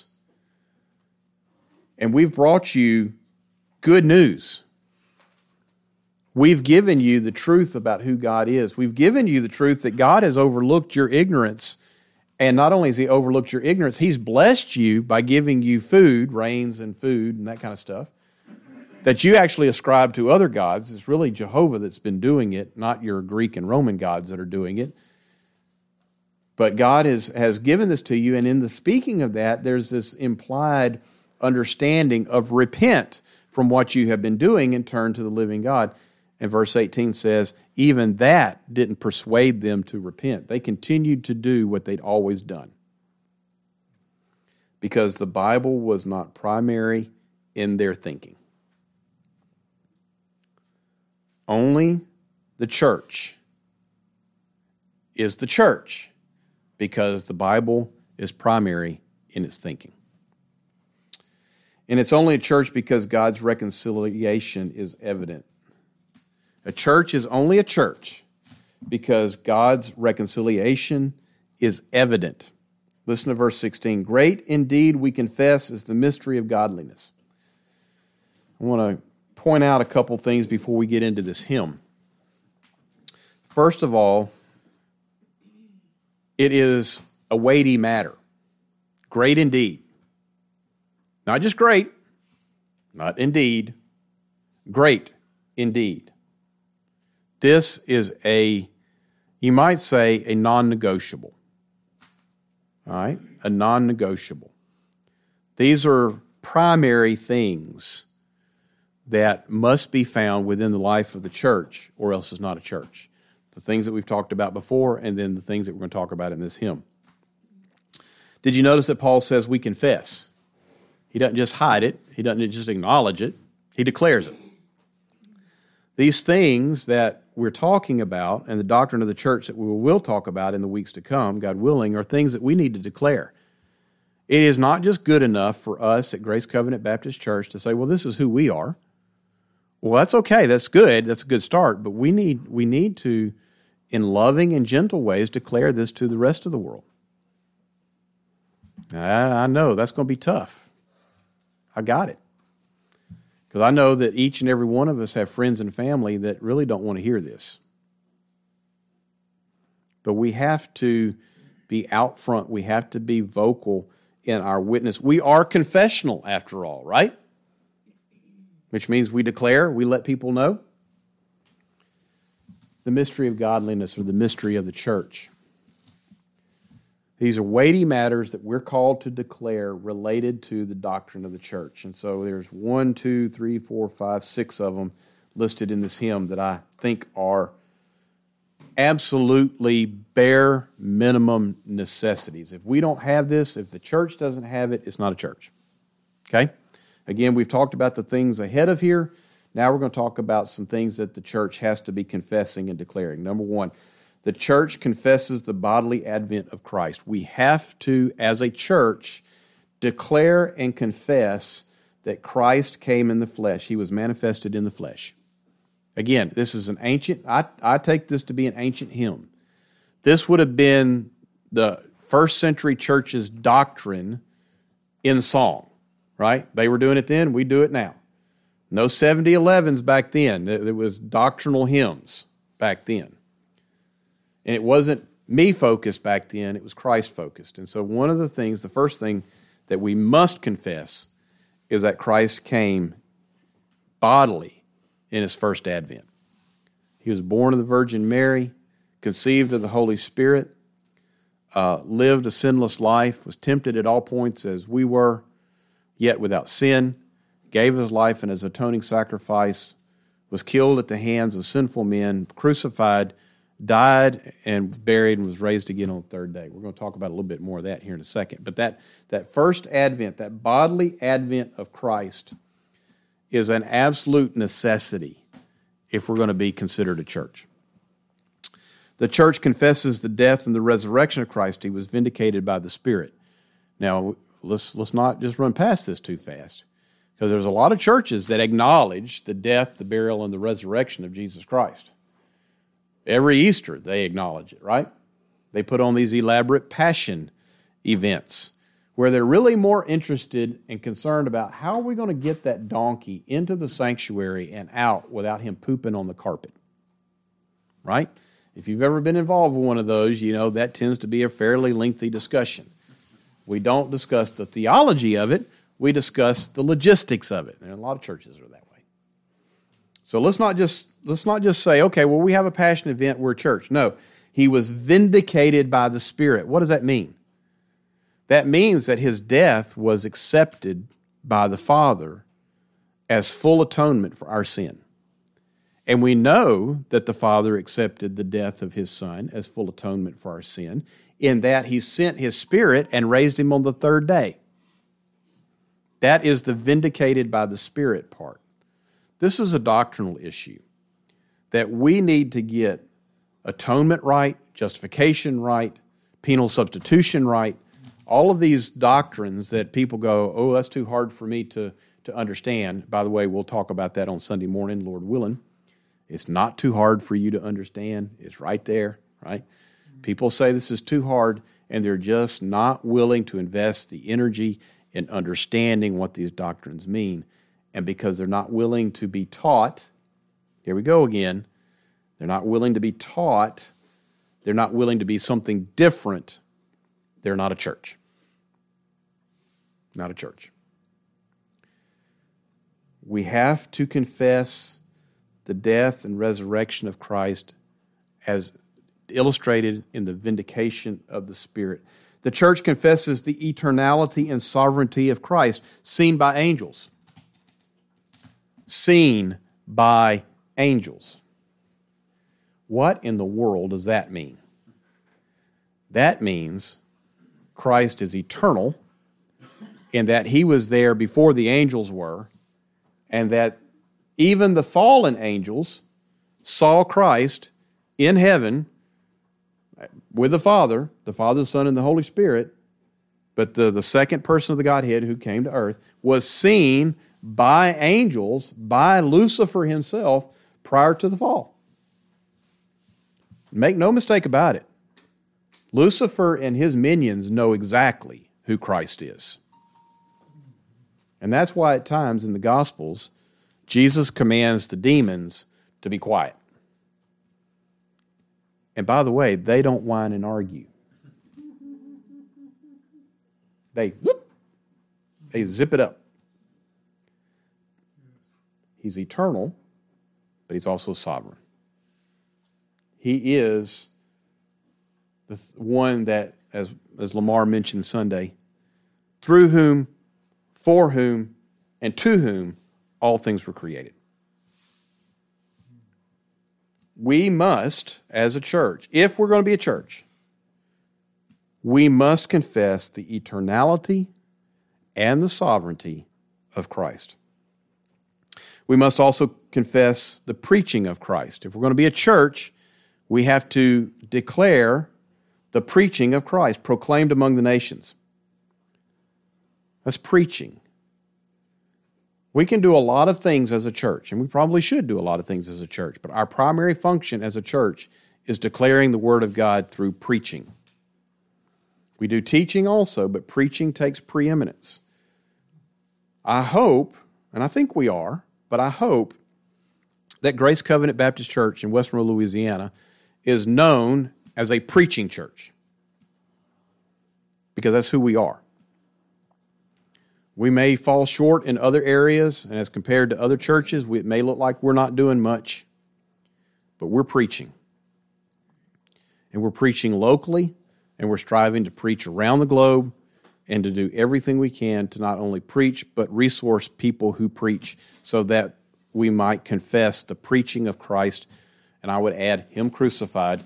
A: And we've brought you good news. We've given you the truth about who God is. We've given you the truth that God has overlooked your ignorance. And not only has he overlooked your ignorance, he's blessed you by giving you food, rains and food and that kind of stuff, that you actually ascribe to other gods. It's really Jehovah that's been doing it, not your Greek and Roman gods that are doing it. But God is, has given this to you, and in the speaking of that, there's this implied understanding of repent from what you have been doing and turn to the living God. And verse eighteen says, even that didn't persuade them to repent. They continued to do what they'd always done. Because the Bible was not primary in their thinking. Only the church is the church because the Bible is primary in its thinking. And it's only a church because God's reconciliation is evident. A church is only a church because God's reconciliation is evident. Listen to verse sixteen. "Great indeed, we confess, is the mystery of godliness." I want to point out a couple things before we get into this hymn. First of all, it is a weighty matter. Great indeed. Not just great, not indeed, great indeed. This is a, you might say, a non-negotiable. All right? A non-negotiable. These are primary things that must be found within the life of the church, or else it's not a church. The things that we've talked about before, and then the things that we're going to talk about in this hymn. Did you notice that Paul says we confess? He doesn't just hide it. He doesn't just acknowledge it. He declares it. These things that we're talking about and the doctrine of the church that we will talk about in the weeks to come, God willing, are things that we need to declare. It is not just good enough for us at Grace Covenant Baptist Church to say, well, this is who we are. Well, that's okay. That's good. That's a good start. But we need we need to, in loving and gentle ways, declare this to the rest of the world. I, I know that's going to be tough. I got it. Because I know that each and every one of us have friends and family that really don't want to hear this. But we have to be out front. We have to be vocal in our witness. We are confessional, after all, right? Which means we declare, we let people know. The mystery of godliness, or the mystery of the church. These are weighty matters that we're called to declare related to the doctrine of the church. And so there's one, two, three, four, five, six of them listed in this hymn that I think are absolutely bare minimum necessities. If we don't have this, if the church doesn't have it, it's not a church. Okay? Again, we've talked about the things ahead of here. Now we're going to talk about some things that the church has to be confessing and declaring. Number one, the church confesses the bodily advent of Christ. We have to, as a church, declare and confess that Christ came in the flesh. He was manifested in the flesh. Again, this is an ancient, I, I take this to be an ancient hymn. This would have been the first century church's doctrine in song, right? They were doing it then, we do it now. No seventy elevens back then. It was doctrinal hymns back then. And it wasn't me-focused back then, it was Christ-focused. And so one of the things, the first thing that we must confess is that Christ came bodily in his first advent. He was born of the Virgin Mary, conceived of the Holy Spirit, uh, lived a sinless life, was tempted at all points as we were, yet without sin, gave his life in his atoning sacrifice, was killed at the hands of sinful men, crucified, died, and buried, and was raised again on the third day. We're going to talk about a little bit more of that here in a second. But that, that first advent, that bodily advent of Christ, is an absolute necessity if we're going to be considered a church. The church confesses the death and the resurrection of Christ. He was vindicated by the Spirit. Now, let's let's not just run past this too fast, because there's a lot of churches that acknowledge the death, the burial, and the resurrection of Jesus Christ. Every Easter, they acknowledge it, right? They put on these elaborate passion events where they're really more interested and concerned about how are we going to get that donkey into the sanctuary and out without him pooping on the carpet, right? If you've ever been involved with one of those, you know that tends to be a fairly lengthy discussion. We don't discuss the theology of it, we discuss the logistics of it. And a lot of churches are that way. So let's not just let's not just say, okay, well, we have a passion event, we're a church. No, he was vindicated by the Spirit. What does that mean? That means that his death was accepted by the Father as full atonement for our sin. And we know that the Father accepted the death of his Son as full atonement for our sin, in that he sent his Spirit and raised him on the third day. That is the vindicated by the Spirit part. This is a doctrinal issue that we need to get atonement right, justification right, penal substitution right, all of these doctrines that people go, oh, that's too hard for me to, to understand. By the way, we'll talk about that on Sunday morning, Lord willing. It's not too hard for you to understand. It's right there, right? People say this is too hard, and they're just not willing to invest the energy in understanding what these doctrines mean. And because they're not willing to be taught, here we go again, they're not willing to be taught, they're not willing to be something different, they're not a church. Not a church. We have to confess the death and resurrection of Christ as illustrated in the vindication of the Spirit. The church confesses the eternality and sovereignty of Christ, seen by angels. Seen by angels. What in the world does that mean? That means Christ is eternal, and that he was there before the angels were, and that even the fallen angels saw Christ in heaven with the Father, the Father, the Son, and the Holy Spirit, but the, the second person of the Godhead who came to earth was seen by angels, by Lucifer himself, prior to the fall. Make no mistake about it. Lucifer and his minions know exactly who Christ is. And that's why at times in the Gospels, Jesus commands the demons to be quiet. And by the way, they don't whine and argue. They, whoop, they zip it up. He's eternal, but he's also sovereign. He is the one that, as, as Lamar mentioned Sunday, through whom, for whom, and to whom all things were created. We must, as a church, if we're going to be a church, we must confess the eternality and the sovereignty of Christ. We must also confess the preaching of Christ. If we're going to be a church, we have to declare the preaching of Christ, proclaimed among the nations. That's preaching. We can do a lot of things as a church, and we probably should do a lot of things as a church, but our primary function as a church is declaring the Word of God through preaching. We do teaching also, but preaching takes preeminence. I hope, and I think we are, but I hope that Grace Covenant Baptist Church in West Monroe, Louisiana is known as a preaching church, because that's who we are. We may fall short in other areas, and as compared to other churches, we, it may look like we're not doing much, but we're preaching. And we're preaching locally, and we're striving to preach around the globe and to do everything we can to not only preach, but resource people who preach so that we might confess the preaching of Christ, and I would add Him crucified,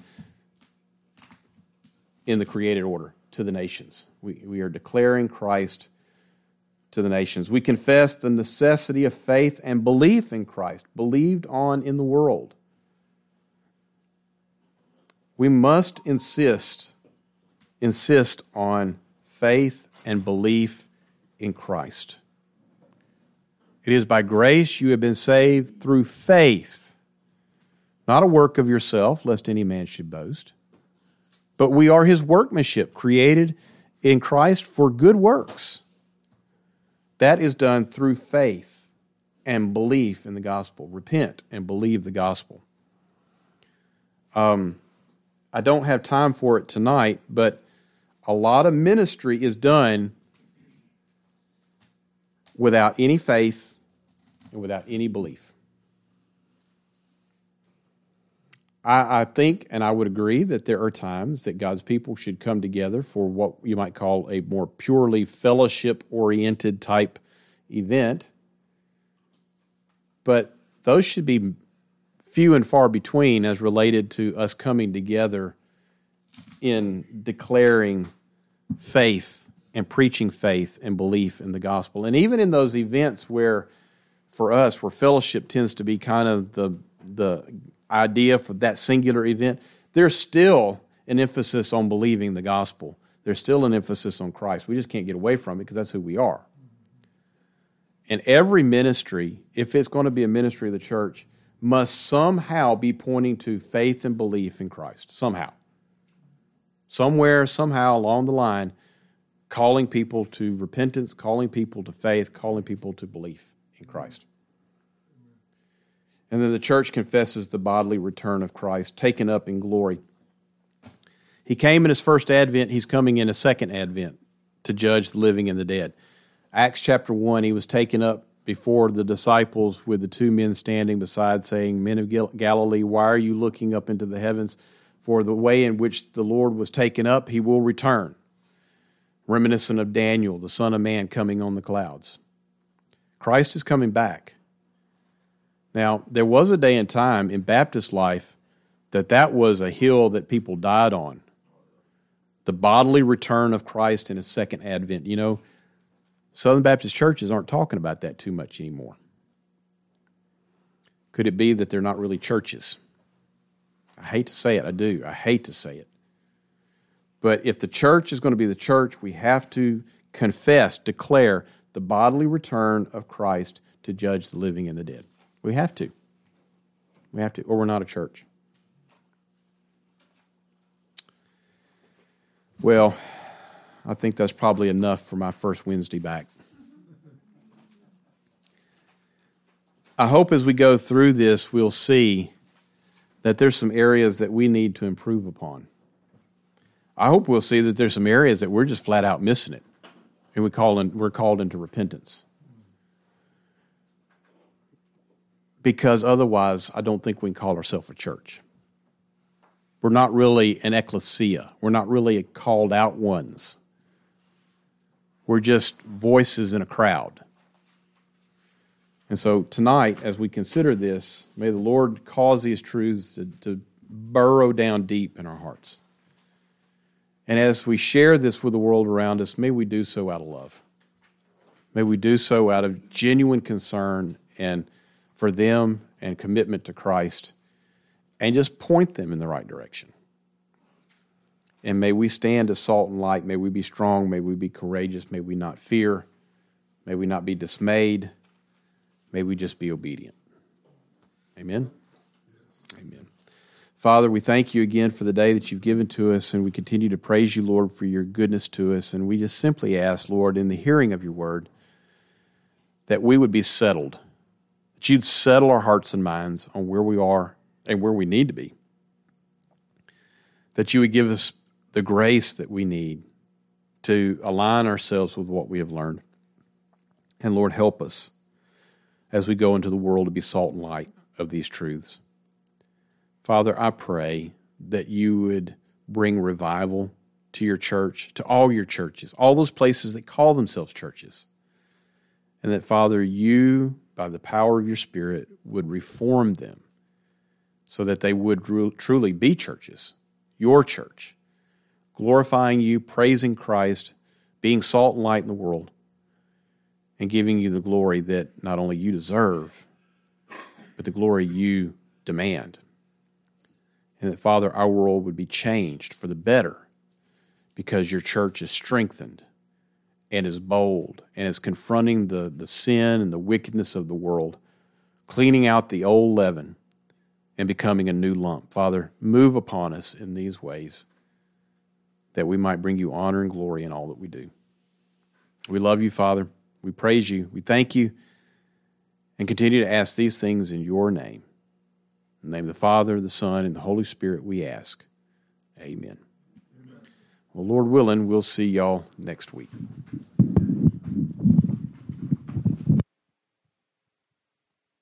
A: in the created order to the nations. We, we are declaring Christ to the nations. We confess the necessity of faith and belief in Christ, believed on in the world. We must insist, insist on faith and belief in Christ. It is by grace you have been saved through faith, not a work of yourself, lest any man should boast. But we are His workmanship, created in Christ for good works. That is done through faith and belief in the gospel. Repent and believe the gospel. Um, I don't have time for it tonight, but a lot of ministry is done without any faith and without any belief. I, I think, and I would agree, that there are times that God's people should come together for what you might call a more purely fellowship-oriented type event. But those should be few and far between as related to us coming together in declaring faith and preaching faith and belief in the gospel. And even in those events where, for us, where fellowship tends to be kind of the the idea for that singular event, there's still an emphasis on believing the gospel. There's still an emphasis on Christ. We just can't get away from it because that's who we are. And every ministry, if it's going to be a ministry of the church, must somehow be pointing to faith and belief in Christ. Somehow. Somewhere, somehow along the line, calling people to repentance, calling people to faith, calling people to belief in Christ. And then the church confesses the bodily return of Christ, taken up in glory. He came in His first advent. He's coming in a second advent to judge the living and the dead. Acts chapter one, He was taken up before the disciples with the two men standing beside, saying, Men of Galilee, why are you looking up into the heavens? For the way in which the Lord was taken up, He will return. Reminiscent of Daniel, the Son of Man, coming on the clouds. Christ is coming back. Now, there was a day and time in Baptist life that that was a hill that people died on. The bodily return of Christ in His second advent. You know, Southern Baptist churches aren't talking about that too much anymore. Could it be that they're not really churches? I hate to say it, I do. I hate to say it. But if the church is going to be the church, we have to confess, declare the bodily return of Christ to judge the living and the dead. We have to. We have to, or we're not a church. Well, I think that's probably enough for my first Wednesday back. I hope as we go through this, we'll see that there's some areas that we need to improve upon. I hope we'll see that there's some areas that we're just flat out missing it, and we call in, we're called into repentance. Because otherwise, I don't think we can call ourselves a church. We're not really an ecclesia. We're not really called out ones. We're just voices in a crowd. And so tonight, as we consider this, may the Lord cause these truths to, to burrow down deep in our hearts. And as we share this with the world around us, may we do so out of love. May we do so out of genuine concern and for them and commitment to Christ, and just point them in the right direction. And may we stand as salt and light. May we be strong. May we be courageous. May we not fear. May we not be dismayed. May we just be obedient. Amen? Amen. Father, we thank you again for the day that you've given to us, and we continue to praise you, Lord, for your goodness to us. And we just simply ask, Lord, in the hearing of your word, that we would be settled, that you'd settle our hearts and minds on where we are and where we need to be, that you would give us the grace that we need to align ourselves with what we have learned. And Lord, help us as we go into the world to be salt and light of these truths. Father, I pray that you would bring revival to your church, to all your churches, all those places that call themselves churches. And that, Father, you, by the power of your Spirit, would reform them so that they would truly be churches, your church, glorifying you, praising Christ, being salt and light in the world, and giving you the glory that not only you deserve, but the glory you demand. And that, Father, our world would be changed for the better because your church is strengthened and is bold and is confronting the, the sin and the wickedness of the world, cleaning out the old leaven and becoming a new lump. Father, move upon us in these ways that we might bring you honor and glory in all that we do. We love you, Father. We praise you. We thank you and continue to ask these things in your name. In the name of the Father, the Son, and the Holy Spirit, we ask. Amen. Amen. Well, Lord willing, we'll see y'all next week.